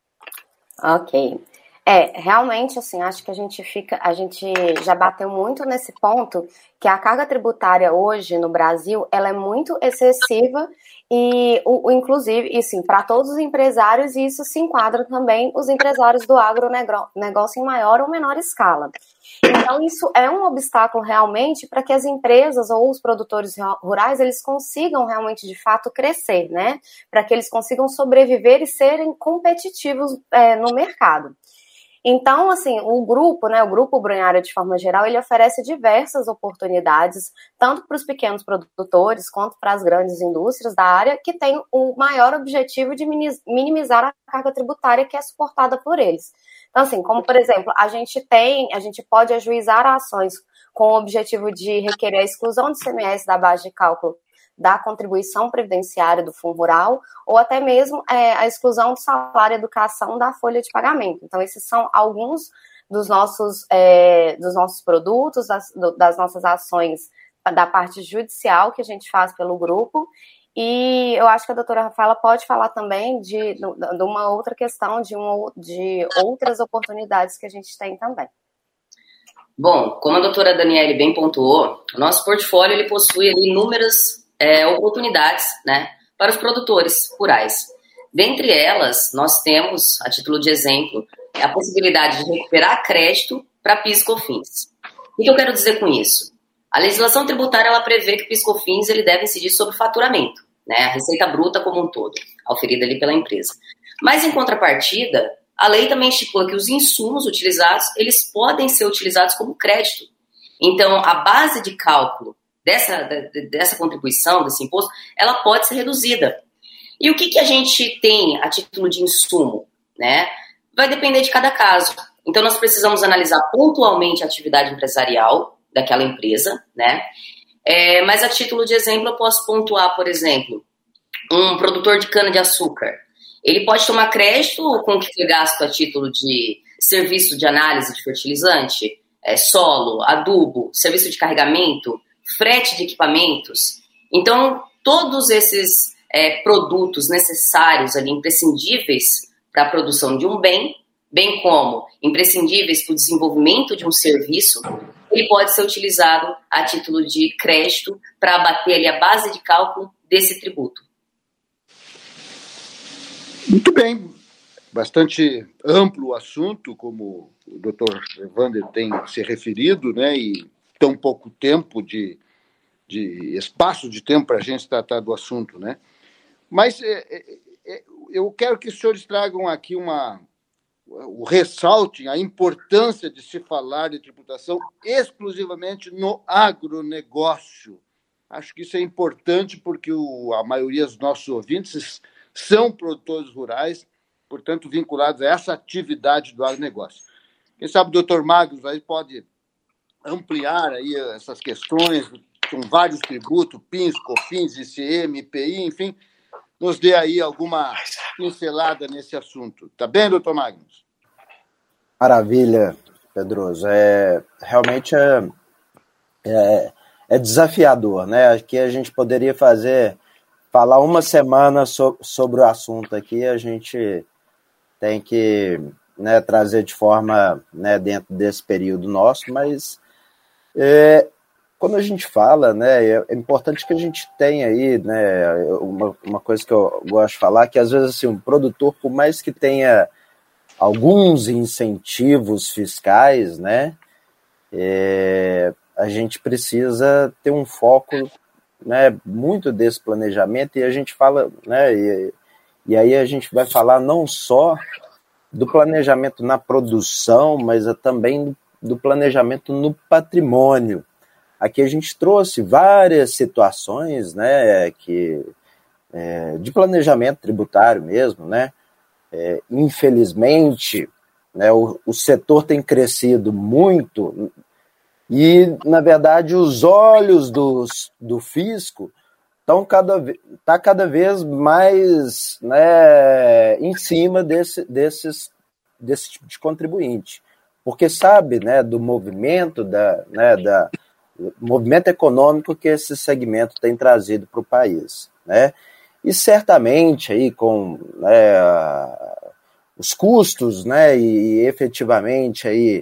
Ok. É, realmente, assim, acho que a gente fica, a gente já bateu muito nesse ponto, que a carga tributária hoje no Brasil, ela é muito excessiva e, o, o, inclusive, e sim, para todos os empresários, e isso se enquadra também os empresários do agronegócio em maior ou menor escala. Então, isso é um obstáculo realmente para que as empresas ou os produtores rurais, eles consigam realmente, de fato, crescer, né? Para que eles consigam sobreviver e serem competitivos é, no mercado. Então, assim, o grupo, né, o Grupo Brunhara, de forma geral, ele oferece diversas oportunidades, tanto para os pequenos produtores, quanto para as grandes indústrias da área, que tem o maior objetivo de minimizar a carga tributária que é suportada por eles. Então, assim, como, por exemplo, a gente tem, a gente pode ajuizar ações com o objetivo de requerer a exclusão do I C M S da base de cálculo da contribuição previdenciária do Fundo Rural, ou até mesmo é, a exclusão do salário e educação da folha de pagamento. Então, esses são alguns dos nossos, é, dos nossos produtos, das, do, das nossas ações da parte judicial que a gente faz pelo grupo. E eu acho que a doutora Rafaela pode falar também de, de uma outra questão, de, um, de outras oportunidades que a gente tem também. Bom, como a doutora Daniele bem pontuou, o nosso portfólio ele possui ali inúmeras É, oportunidades, né, para os produtores rurais. Dentre elas, nós temos, a título de exemplo, a possibilidade de recuperar crédito para PIS e COFINS. O que eu quero dizer com isso? A legislação tributária ela prevê que PIS e COFINS ele deve incidir sobre o faturamento, né, a receita bruta como um todo, oferida ali pela empresa. Mas, em contrapartida, a lei também estipula que os insumos utilizados, eles podem ser utilizados como crédito. Então, a base de cálculo Dessa, dessa contribuição, desse imposto, ela pode ser reduzida. E o que, que a gente tem a título de insumo, né? Vai depender de cada caso. Então, nós precisamos analisar pontualmente a atividade empresarial daquela empresa, né? É, mas a título de exemplo, eu posso pontuar, por exemplo, um produtor de cana-de-açúcar. Ele pode tomar crédito com o que foi gasto a título de serviço de análise de fertilizante, é, solo, adubo, serviço de carregamento, frete de equipamentos. Então, todos esses é, produtos necessários, ali, imprescindíveis para a produção de um bem, bem como imprescindíveis para o desenvolvimento de um serviço, ele pode ser utilizado a título de crédito para abater ali, a base de cálculo desse tributo. Muito bem. Bastante amplo o assunto, como o doutor Wander tem se referido, né, e tão pouco tempo de, de espaço de tempo para a gente tratar do assunto, né? Mas é, é, eu quero que os senhores tragam aqui uma, o ressaltem a importância de se falar de tributação exclusivamente no agronegócio. Acho que isso é importante porque o, a maioria dos nossos ouvintes são produtores rurais, portanto, vinculados a essa atividade do agronegócio. Quem sabe o doutor Magnus aí pode ampliar aí essas questões, com vários tributos, PIS, COFINS, I C M, I P I, enfim, nos dê aí alguma pincelada nesse assunto. Tá bem, doutor Magnus? Maravilha, Pedroso. É, realmente é, é, é desafiador, né? Aqui a gente poderia fazer, falar uma semana so, sobre o assunto aqui, a gente tem que né, trazer de forma, né, dentro desse período nosso, mas é, quando a gente fala, né, é importante que a gente tenha aí, né, uma, uma coisa que eu gosto de falar, que às vezes assim, um produtor, por mais que tenha alguns incentivos fiscais, né, é, a gente precisa ter um foco, né, muito desse planejamento, e a gente fala, né, e, e aí a gente vai falar não só do planejamento na produção, mas também do planejamento no patrimônio. Aqui a gente trouxe várias situações, né, que, é, de planejamento tributário mesmo, né, é, infelizmente, né, o, o setor tem crescido muito e, na verdade, os olhos dos, do fisco estão cada, tá cada vez mais, né, em cima desse, desses, desse tipo de contribuinte, porque sabe, né, do movimento, da, né, da, movimento econômico que esse segmento tem trazido para o país, né? E certamente aí com, né, os custos, né, e, e efetivamente aí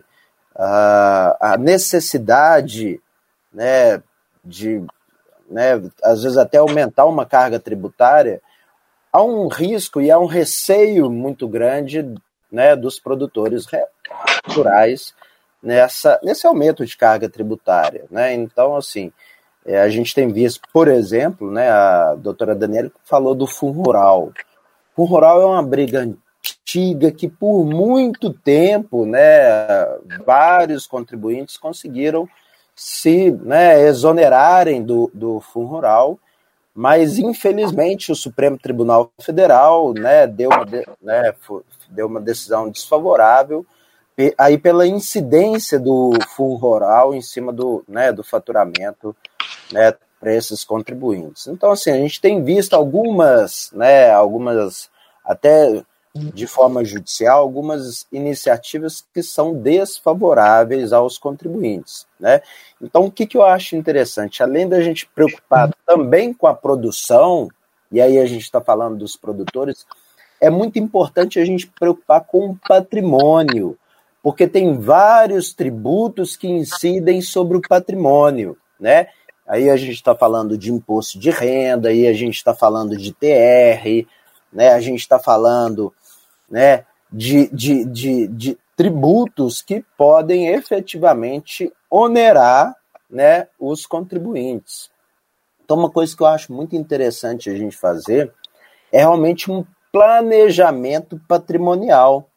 a, a necessidade, né, de, né, às vezes até aumentar uma carga tributária, há um risco e há um receio muito grande, né, dos produtores rurais nessa, nesse aumento de carga tributária, né? Então, assim, é, a gente tem visto, por exemplo, né, a doutora Daniela falou do Fundo Rural. O Fundo Rural é uma briga antiga que, por muito tempo, né, vários contribuintes conseguiram se, né, exonerarem do, do Fundo Rural, mas, infelizmente, o Supremo Tribunal Federal, né, deu, uma de, né, deu uma decisão desfavorável aí pela incidência do Fundo Rural em cima do, né, do faturamento, né, para esses contribuintes. Então, assim, a gente tem visto algumas, né, algumas, até de forma judicial, algumas iniciativas que são desfavoráveis aos contribuintes, né? Então, o que, que eu acho interessante? Além da gente preocupar também com a produção, e aí a gente está falando dos produtores, é muito importante a gente preocupar com o patrimônio, porque tem vários tributos que incidem sobre o patrimônio, né? Aí a gente está falando de imposto de renda, aí a gente está falando de T R, né? A gente está falando, né, de, de, de, de tributos que podem efetivamente onerar, né, os contribuintes. Então, uma coisa que eu acho muito interessante a gente fazer é realmente um planejamento patrimonial.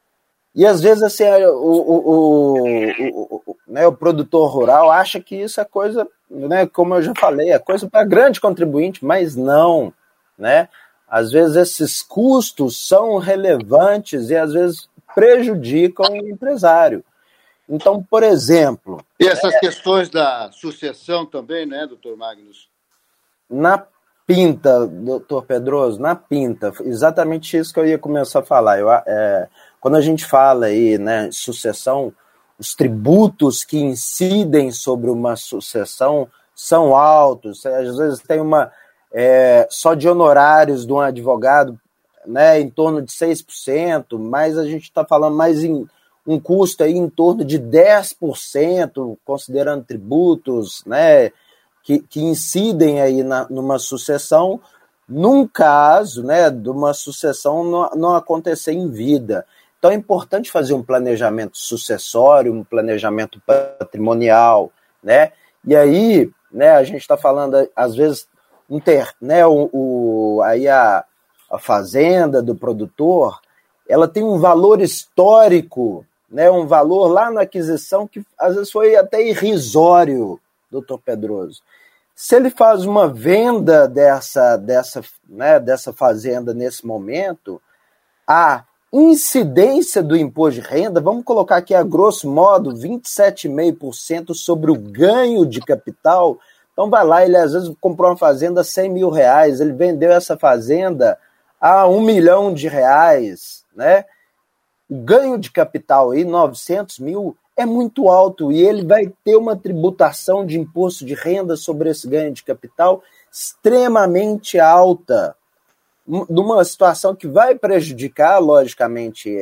E às vezes assim, o, o, o, o, né, o produtor rural acha que isso é coisa, né, como eu já falei, é coisa para grande contribuinte, mas não, né? Às vezes esses custos são relevantes e às vezes prejudicam o empresário. Então, por exemplo... E essas é, questões da sucessão também, né, doutor Magnus? Na pinta, doutor Pedroso, na pinta, exatamente isso que eu ia começar a falar. Eu, é, quando a gente fala aí, né, sucessão, os tributos que incidem sobre uma sucessão são altos, às vezes tem uma... É, só de honorários de um advogado, né, em torno de seis por cento, mas a gente está falando mais em um custo aí em torno de dez por cento, considerando tributos, né, que, que incidem aí na, numa sucessão, num caso, né, de uma sucessão não, não acontecer em vida. Então é importante fazer um planejamento sucessório, um planejamento patrimonial, né, e aí, né, a gente está falando, às vezes, Ter, né, o, o, aí a, a fazenda do produtor, ela tem um valor histórico, né, um valor lá na aquisição que às vezes foi até irrisório, doutor Pedroso. Se ele faz uma venda dessa, dessa, né, dessa fazenda nesse momento, a incidência do imposto de renda, vamos colocar aqui a grosso modo, vinte e sete vírgula cinco por cento sobre o ganho de capital. Então vai lá, ele às vezes comprou uma fazenda a cem mil reais, ele vendeu essa fazenda a um milhão de reais, né? O ganho de capital aí, novecentos mil, é muito alto e ele vai ter uma tributação de imposto de renda sobre esse ganho de capital extremamente alta, numa situação que vai prejudicar, logicamente, ele.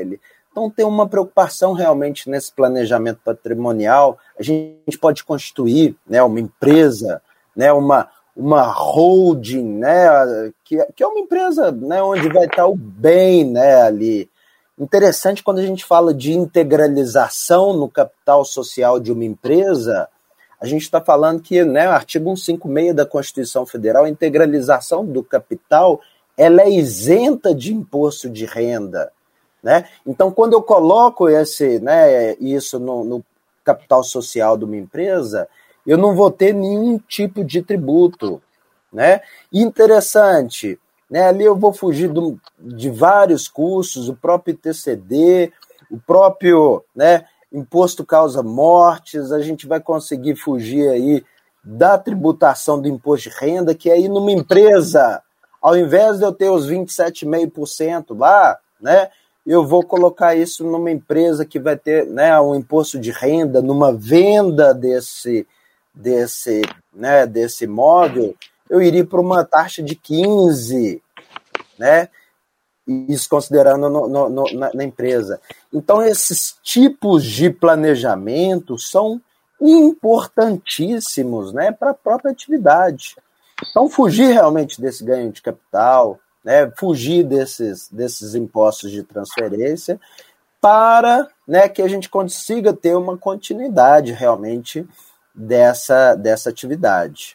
Então, tem uma preocupação realmente nesse planejamento patrimonial. A gente pode constituir, né, uma empresa, né, uma, uma holding, né, que, que é uma empresa, né, onde vai estar o bem, né, ali. Interessante quando a gente fala de integralização no capital social de uma empresa, a gente está falando que, né, o artigo cento e cinquenta e seis da Constituição Federal, a integralização do capital, ela é isenta de imposto de renda. Né? Então, quando eu coloco esse, né, isso no, no capital social de uma empresa, eu não vou ter nenhum tipo de tributo. Né? E interessante, né, ali eu vou fugir do, de vários custos, o próprio I T C D, o próprio, né, imposto causa mortes, a gente vai conseguir fugir aí da tributação do imposto de renda, que aí numa empresa, ao invés de eu ter os vinte e sete vírgula cinco por cento lá, né, eu vou colocar isso numa empresa que vai ter, né, um imposto de renda, numa venda desse, desse, né, desse imóvel, eu iria para uma taxa de quinze por cento, né, isso considerando no, no, no, na, na empresa. Então, esses tipos de planejamento são importantíssimos, né, para a própria atividade. Então, fugir realmente desse ganho de capital, né, fugir desses, desses impostos de transferência para, né, que a gente consiga ter uma continuidade realmente dessa, dessa atividade.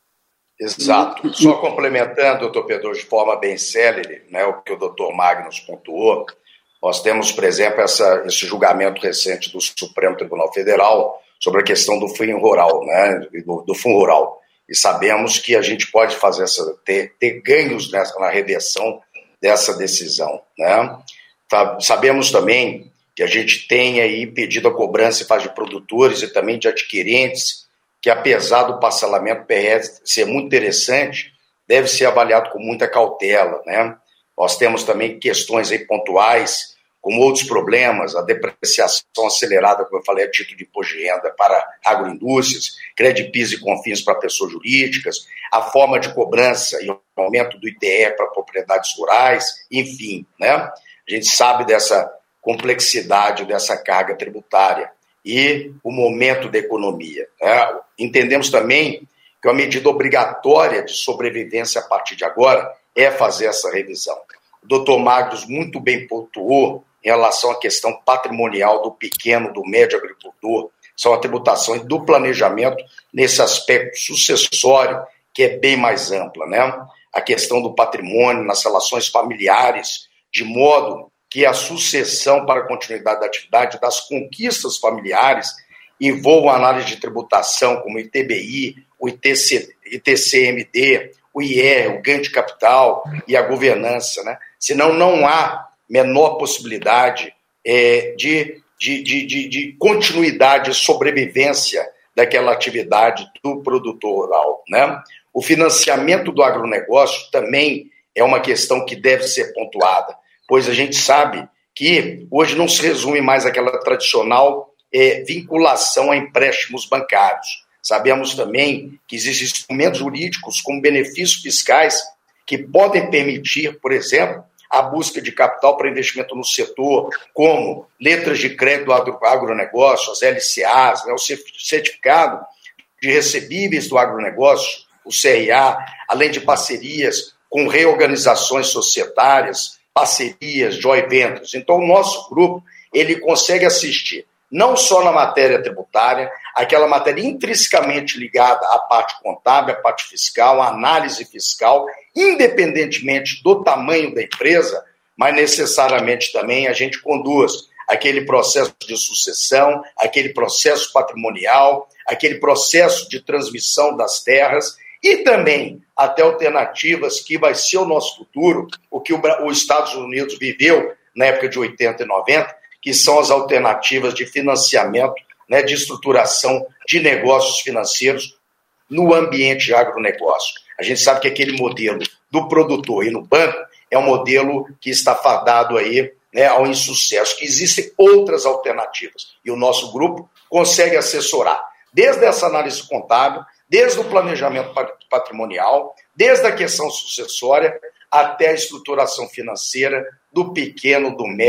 Exato. Só complementando, doutor Pedro, de forma bem célere, né, o que o doutor Magnus pontuou, nós temos, por exemplo, essa, esse julgamento recente do Supremo Tribunal Federal sobre a questão do fundo rural, né, do, do fundo rural. E sabemos que a gente pode fazer essa, ter, ter ganhos nessa, na reversão dessa decisão. Né? Sabemos também que a gente tem aí pedido a cobrança em fase de produtores e também de adquirentes, que apesar do parcelamento P R ser muito interessante, deve ser avaliado com muita cautela. Né? Nós temos também questões aí pontuais, como outros problemas, a depreciação acelerada, como eu falei, a título de imposto de renda para agroindústrias, crédito PIS e CONFINS para pessoas jurídicas, a forma de cobrança e o aumento do I T E para propriedades rurais, enfim, né? A gente sabe dessa complexidade, dessa carga tributária e o momento da economia. Né? Entendemos também que uma medida obrigatória de sobrevivência a partir de agora é fazer essa revisão. O doutor Magnus muito bem pontuou em relação à questão patrimonial do pequeno, do médio agricultor, são a tributação e do planejamento nesse aspecto sucessório, que é bem mais ampla, né? A questão do patrimônio nas relações familiares, de modo que a sucessão para a continuidade da atividade das conquistas familiares envolvam análise de tributação, como o I T B I, o I T C, I T C M D, o I R, o ganho de capital e a governança, né? Senão não há menor possibilidade é, de, de, de, de, de continuidade e sobrevivência daquela atividade do produtor rural, né? O financiamento do agronegócio também é uma questão que deve ser pontuada, pois a gente sabe que hoje não se resume mais àquela tradicional é, vinculação a empréstimos bancários. Sabemos também que existem instrumentos jurídicos com benefícios fiscais que podem permitir, por exemplo, a busca de capital para investimento no setor, como letras de crédito do agro, agronegócio, as L C As, né, o certificado de recebíveis do agronegócio, o C R A, além de parcerias com reorganizações societárias, parcerias, joint ventures. Então, o nosso grupo ele consegue assistir não só na matéria tributária, aquela matéria intrinsecamente ligada à parte contábil, à parte fiscal, à análise fiscal, independentemente do tamanho da empresa, mas necessariamente também a gente conduz aquele processo de sucessão, aquele processo patrimonial, aquele processo de transmissão das terras e também até alternativas que vai ser o nosso futuro, o que os Estados Unidos viveu na época de oitenta e noventa, que são as alternativas de financiamento, né, de estruturação de negócios financeiros no ambiente de agronegócio. A gente sabe que aquele modelo do produtor e no banco é um modelo que está fadado aí, né, ao insucesso, que existem outras alternativas. E o nosso grupo consegue assessorar, desde essa análise contábil, desde o planejamento patrimonial, desde a questão sucessória, até a estruturação financeira do pequeno, do médio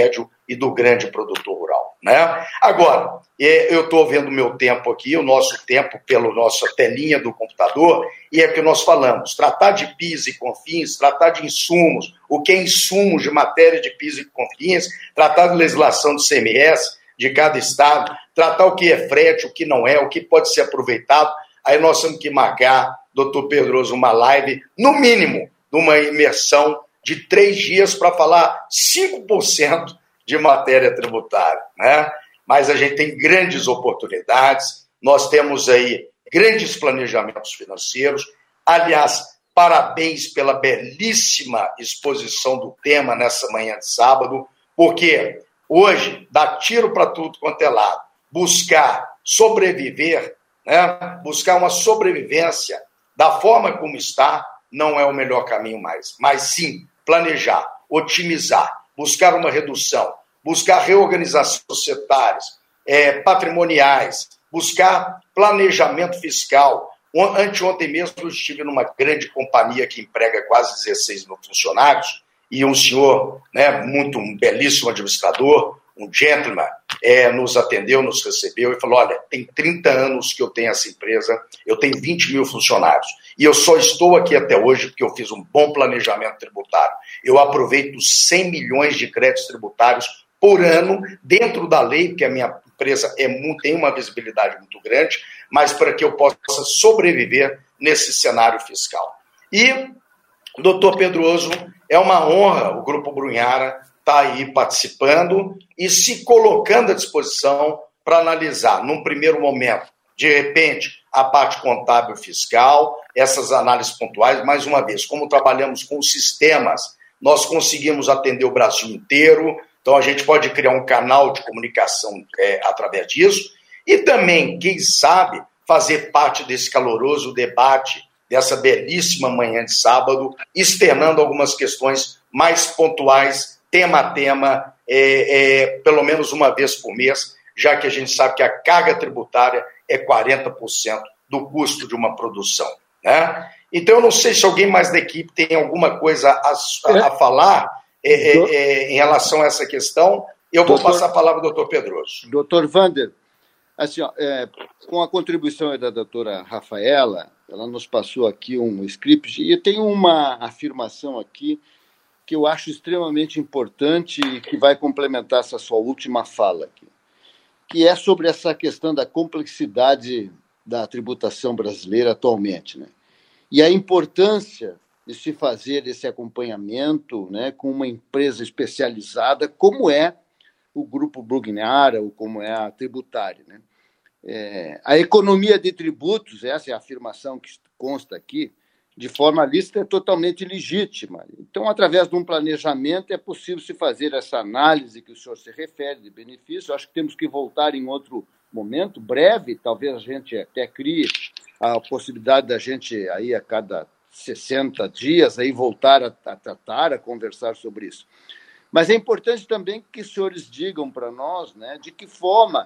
e do grande produtor rural, né? Agora, eu estou vendo o meu tempo aqui, o nosso tempo pela nossa telinha do computador, e é que nós falamos, tratar de PIS e CONFINS, tratar de insumos, o que é insumos de matéria de PIS e CONFINS, tratar de legislação do C M S de cada estado, tratar o que é frete, o que não é, o que pode ser aproveitado. Aí nós temos que marcar, doutor Pedroso, uma live, no mínimo, numa imersão de três dias para falar cinco por cento de matéria tributária, né? Mas a gente tem grandes oportunidades, nós temos aí grandes planejamentos financeiros. Aliás, parabéns pela belíssima exposição do tema nessa manhã de sábado, porque hoje dá tiro para tudo quanto é lado. Buscar sobreviver, né? Buscar uma sobrevivência da forma como está não é o melhor caminho mais, mas sim planejar, otimizar, buscar uma redução, buscar reorganizações societárias, é, patrimoniais, buscar planejamento fiscal. Anteontem mesmo eu estive numa grande companhia que emprega quase dezesseis mil funcionários e um senhor, né, muito um belíssimo administrador, um gentleman, é, nos atendeu, nos recebeu e falou, olha, tem trinta anos que eu tenho essa empresa, eu tenho vinte mil funcionários e eu só estou aqui até hoje porque eu fiz um bom planejamento tributário. Eu aproveito cem milhões de créditos tributários por ano, dentro da lei, porque a minha empresa é muito, tem uma visibilidade muito grande, mas para que eu possa sobreviver nesse cenário fiscal. E, doutor Pedroso, é uma honra o Grupo Brunhara estar aí participando e se colocando à disposição para analisar, num primeiro momento, de repente, a parte contábil fiscal, essas análises pontuais, mais uma vez, como trabalhamos com sistemas, nós conseguimos atender o Brasil inteiro, então a gente pode criar um canal de comunicação é, através disso, e também, quem sabe, fazer parte desse caloroso debate, dessa belíssima manhã de sábado, externando algumas questões mais pontuais, tema a tema, é, é, pelo menos uma vez por mês, já que a gente sabe que a carga tributária é quarenta por cento do custo de uma produção, né? Então, eu não sei se alguém mais da equipe tem alguma coisa a, a, a falar é, é, é, em relação a essa questão. Eu vou doutor, passar a palavra ao doutor Pedroso. Doutor Wander, assim, ó, é, com a contribuição da doutora Rafaela, ela nos passou aqui um script, e tem uma afirmação aqui que eu acho extremamente importante e que vai complementar essa sua última fala aqui, que é sobre essa questão da complexidade da tributação brasileira atualmente, né? E a importância de se fazer esse acompanhamento, né, com uma empresa especializada, como é o Grupo Brugnara, ou como é a tributária, né? É, a economia de tributos, essa é a afirmação que consta aqui, de forma lícita, é totalmente legítima. Então, através de um planejamento, é possível se fazer essa análise que o senhor se refere de benefício. Acho que temos que voltar em outro momento, breve, talvez a gente até crie a possibilidade da gente, aí, a cada sessenta dias, aí, voltar a, a tratar, a conversar sobre isso. Mas é importante também que os senhores digam para nós, né, de que forma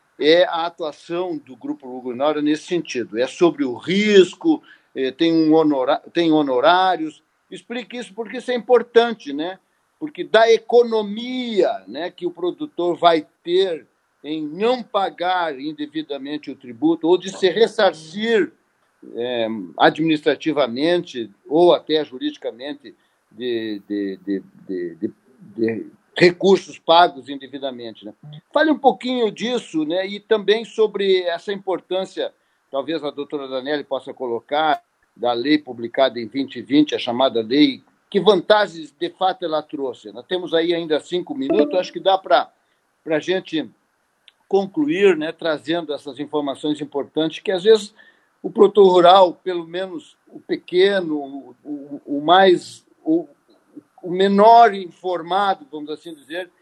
é a atuação do Grupo Brugnara nesse sentido. É sobre o risco, tem, um honora, tem honorários. Explique isso, porque isso é importante, né? Porque da economia, né, que o produtor vai ter em não pagar indevidamente o tributo ou de se ressarcir é, administrativamente ou até juridicamente de, de, de, de, de, de recursos pagos indevidamente, né? Fale um pouquinho disso, né? E também sobre essa importância, talvez a doutora Daniele possa colocar, da lei publicada em vinte e vinte, a chamada lei, que vantagens de fato ela trouxe. Nós temos aí ainda cinco minutos, acho que dá para a gente concluir, né, trazendo essas informações importantes, que às vezes o produtor rural, pelo menos o pequeno, o, o, o mais... O, o menor informado, vamos assim dizer,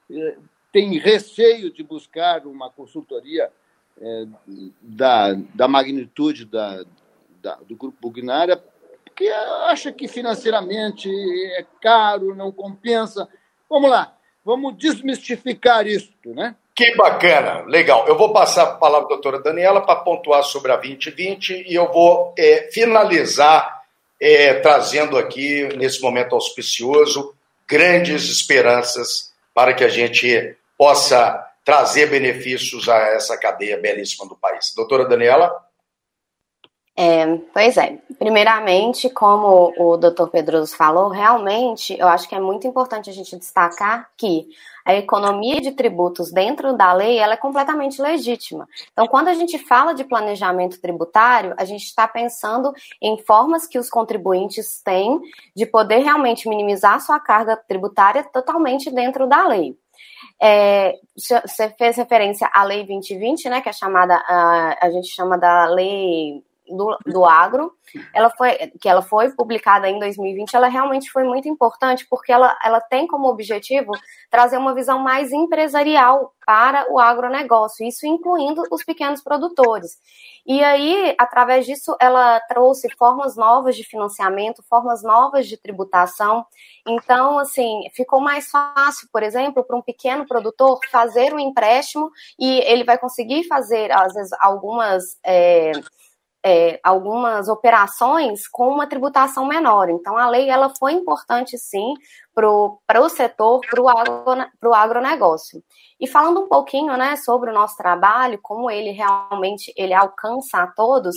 tem receio de buscar uma consultoria é, da, da magnitude da, da, do Grupo Brugnara, porque acha que financeiramente é caro, não compensa. Vamos lá, vamos desmistificar isso, né? Que bacana, legal. Eu vou passar a palavra à doutora Daniela para pontuar sobre a vinte e vinte e eu vou é, finalizar É, trazendo aqui, nesse momento auspicioso, grandes esperanças para que a gente possa trazer benefícios a essa cadeia belíssima do país. Doutora Daniela? É, pois é, primeiramente, como o doutor Pedroso falou, realmente eu acho que é muito importante a gente destacar que a economia de tributos dentro da lei ela é completamente legítima. Então, quando a gente fala de planejamento tributário, a gente está pensando em formas que os contribuintes têm de poder realmente minimizar sua carga tributária totalmente dentro da lei. É, você fez referência à Lei vinte e vinte, né, que é chamada, a, a gente chama da Lei do, do Agro, ela foi, que ela foi publicada em dois mil e vinte, ela realmente foi muito importante porque ela, ela tem como objetivo trazer uma visão mais empresarial para o agronegócio, isso incluindo os pequenos produtores. E aí, através disso, ela trouxe formas novas de financiamento, formas novas de tributação. Então, assim, ficou mais fácil, por exemplo, para um pequeno produtor fazer um empréstimo e ele vai conseguir fazer, às vezes, algumas... É, É, algumas operações com uma tributação menor. Então, a lei ela foi importante, sim, para o setor, para o agro, agronegócio. E falando um pouquinho, né, sobre o nosso trabalho, como ele realmente ele alcança a todos,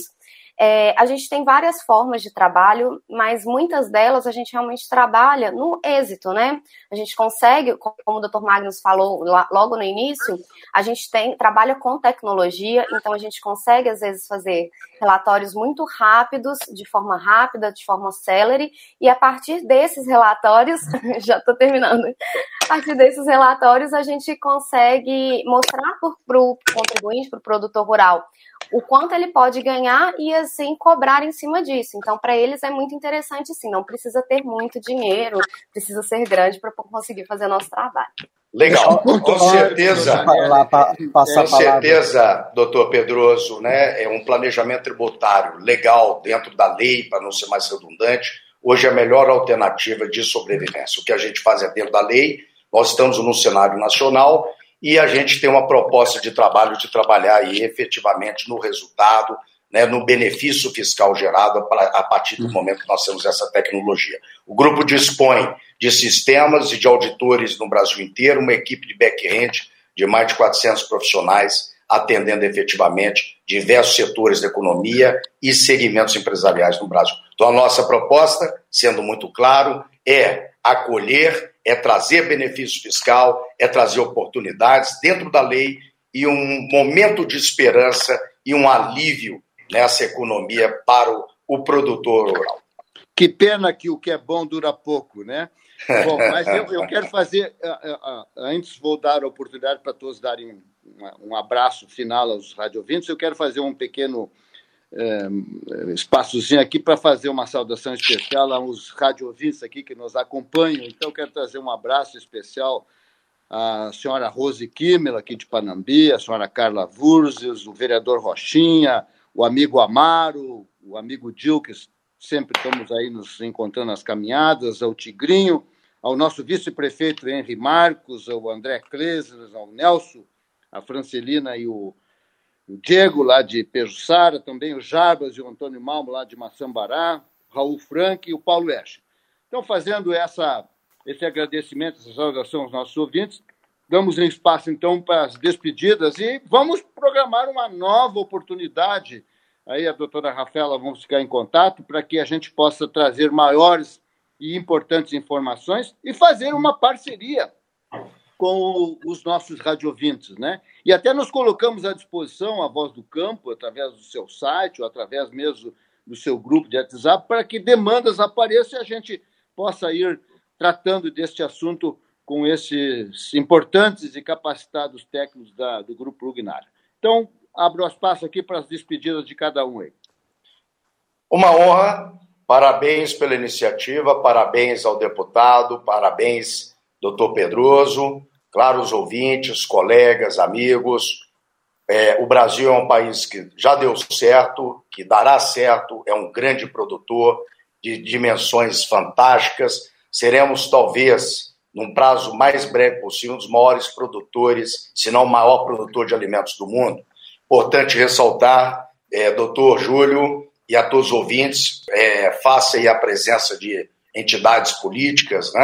é, a gente tem várias formas de trabalho, mas muitas delas a gente realmente trabalha no êxito, né? A gente consegue, como o doutor Magnus falou lá, logo no início, a gente tem, trabalha com tecnologia, então a gente consegue, às vezes, fazer relatórios muito rápidos, de forma rápida, de forma célere, e a partir desses relatórios, já estou terminando, a partir desses relatórios a gente consegue mostrar para o contribuinte, para o produtor rural, o quanto ele pode ganhar e, assim, cobrar em cima disso. Então, para eles é muito interessante, sim, não precisa ter muito dinheiro, precisa ser grande para conseguir fazer nosso trabalho. Legal, com certeza, com certeza, doutor Pedroso, né, é um planejamento tributário legal dentro da lei, para não ser mais redundante, hoje é a melhor alternativa de sobrevivência. O que a gente faz é dentro da lei, nós estamos no cenário nacional e a gente tem uma proposta de trabalho de trabalhar aí efetivamente no resultado, né, no benefício fiscal gerado a partir do momento que nós temos essa tecnologia. O grupo dispõe de sistemas e de auditores no Brasil inteiro, uma equipe de back-end de mais de quatrocentos profissionais, atendendo efetivamente diversos setores da economia e segmentos empresariais no Brasil. Então, a nossa proposta, sendo muito claro, é acolher, é trazer benefício fiscal, é trazer oportunidades dentro da lei e um momento de esperança e um alívio nessa economia para o, o produtor rural. Que pena que o que é bom dura pouco, né? Bom, mas eu, eu quero fazer, antes vou dar a oportunidade para todos darem um, um abraço final aos radiovintes, eu quero fazer um pequeno é, espaçozinho aqui para fazer uma saudação especial aos radiovintes aqui que nos acompanham. Então, eu quero trazer um abraço especial à senhora Rose Kimmel, aqui de Panambi, a senhora Carla Wurzels, o vereador Rochinha, o amigo Amaro, o amigo Dil, que sempre estamos aí nos encontrando nas caminhadas, ao Tigrinho, ao nosso vice-prefeito Henri Marcos, ao André Clesers, ao Nelson, a Francelina e o, o Diego, lá de Pejuçara, também o Jarbas e o Antônio Malmo, lá de Maçambará, Raul Frank e o Paulo Esche. Então, fazendo essa, esse agradecimento, essa saudação aos nossos ouvintes, damos um espaço, então, para as despedidas e vamos programar uma nova oportunidade. Aí a doutora Rafaela vamos ficar em contato para que a gente possa trazer maiores e importantes informações e fazer uma parceria com os nossos radiovintes, né? E até nos colocamos à disposição, a Voz do Campo, através do seu site ou através mesmo do seu grupo de WhatsApp, para que demandas apareçam e a gente possa ir tratando deste assunto com esses importantes e capacitados técnicos da, do Grupo Lugnar. Então, abro o espaço aqui para as despedidas de cada um aí. Uma honra, parabéns pela iniciativa, parabéns ao deputado, parabéns, doutor Pedroso, claro, os ouvintes, colegas, amigos. É, o Brasil é um país que já deu certo, que dará certo, é um grande produtor de dimensões fantásticas. Seremos, talvez, num prazo mais breve possível, um dos maiores produtores, se não o maior produtor de alimentos do mundo. Importante ressaltar, é, doutor Júlio e a todos os ouvintes, é, faça aí a presença de entidades políticas, né,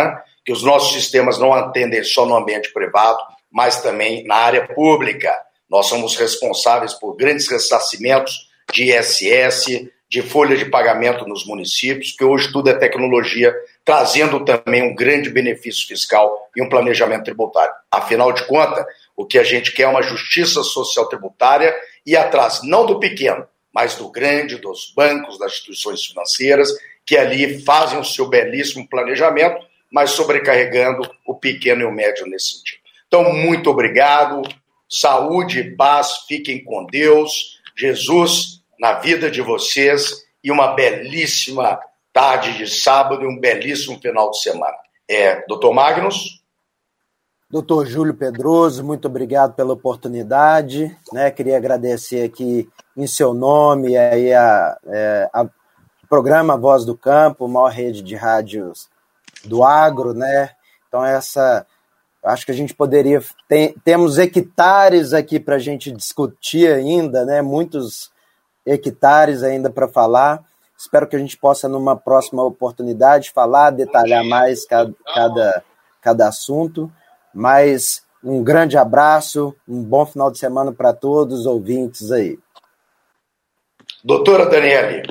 que os nossos sistemas não atendem só no ambiente privado, mas também na área pública. Nós somos responsáveis por grandes ressarcimentos de I S S, de folha de pagamento nos municípios, que hoje tudo é tecnologia, trazendo também um grande benefício fiscal e um planejamento tributário. Afinal de contas, o que a gente quer é uma justiça social tributária e atrás não do pequeno, mas do grande, dos bancos, das instituições financeiras, que ali fazem o seu belíssimo planejamento, mas sobrecarregando o pequeno e o médio nesse sentido. Então, muito obrigado, saúde e paz, fiquem com Deus, Jesus na vida de vocês e uma belíssima tarde de sábado e um belíssimo final de semana. É, doutor Magnus? doutor Júlio Pedroso, muito obrigado pela oportunidade, né? Queria agradecer aqui em seu nome aí a, é, a, o programa Voz do Campo, maior rede de rádios do agro, né? Então essa, acho que a gente poderia, tem, temos hectares aqui para a gente discutir ainda, né? Muitos hectares ainda para falar. Espero que a gente possa, numa próxima oportunidade, falar, detalhar mais cada, cada, cada assunto. Mas um grande abraço, um bom final de semana para todos os ouvintes aí. Doutora Daniele.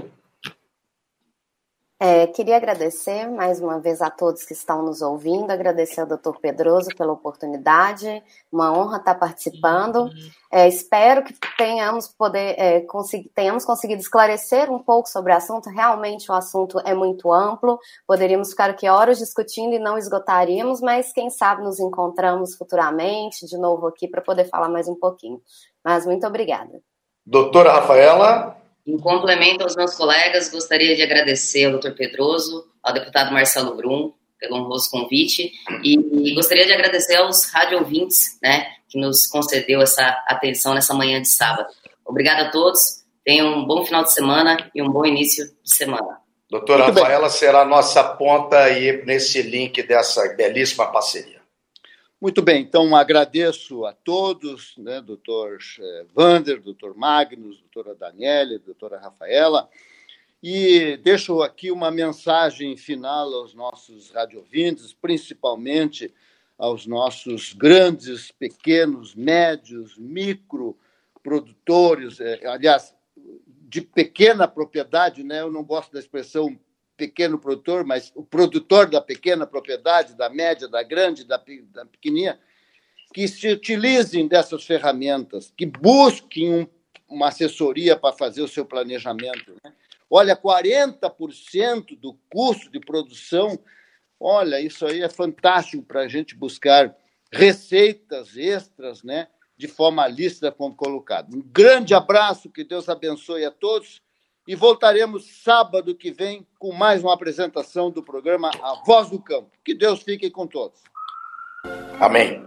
É, queria agradecer mais uma vez a todos que estão nos ouvindo, agradecer ao doutor Pedroso pela oportunidade, uma honra estar participando. É, espero que tenhamos, poder, é, consegui, tenhamos conseguido esclarecer um pouco sobre o assunto. Realmente o assunto é muito amplo, poderíamos ficar aqui horas discutindo e não esgotaríamos, mas quem sabe nos encontramos futuramente, de novo aqui, para poder falar mais um pouquinho. Mas muito obrigada. Doutora Rafaela. Em complemento aos meus colegas, gostaria de agradecer ao doutor Pedroso, ao deputado Marcelo Brum, pelo honroso convite, e, e gostaria de agradecer aos rádio ouvintes, né, que nos concedeu essa atenção nessa manhã de sábado. Obrigado a todos, tenham um bom final de semana e um bom início de semana. Doutora Rafaela será a nossa ponta aí nesse link dessa belíssima parceria. Muito bem, então agradeço a todos, né, doutor Vander, doutor Magnus, doutora Daniele, doutora Rafaela, e deixo aqui uma mensagem final aos nossos radiovintes, principalmente aos nossos grandes, pequenos, médios, micro produtores, aliás, de pequena propriedade, né, eu não gosto da expressão pequeno produtor, mas o produtor da pequena propriedade, da média, da grande, da, da pequenininha, que se utilizem dessas ferramentas, que busquem um, uma assessoria para fazer o seu planejamento. Né? Olha, quarenta por cento do custo de produção, olha, isso aí é fantástico para a gente buscar receitas extras, né, de forma lícita, como colocado. Um grande abraço, que Deus abençoe a todos. E voltaremos sábado que vem com mais uma apresentação do programa A Voz do Campo. Que Deus fique com todos. Amém.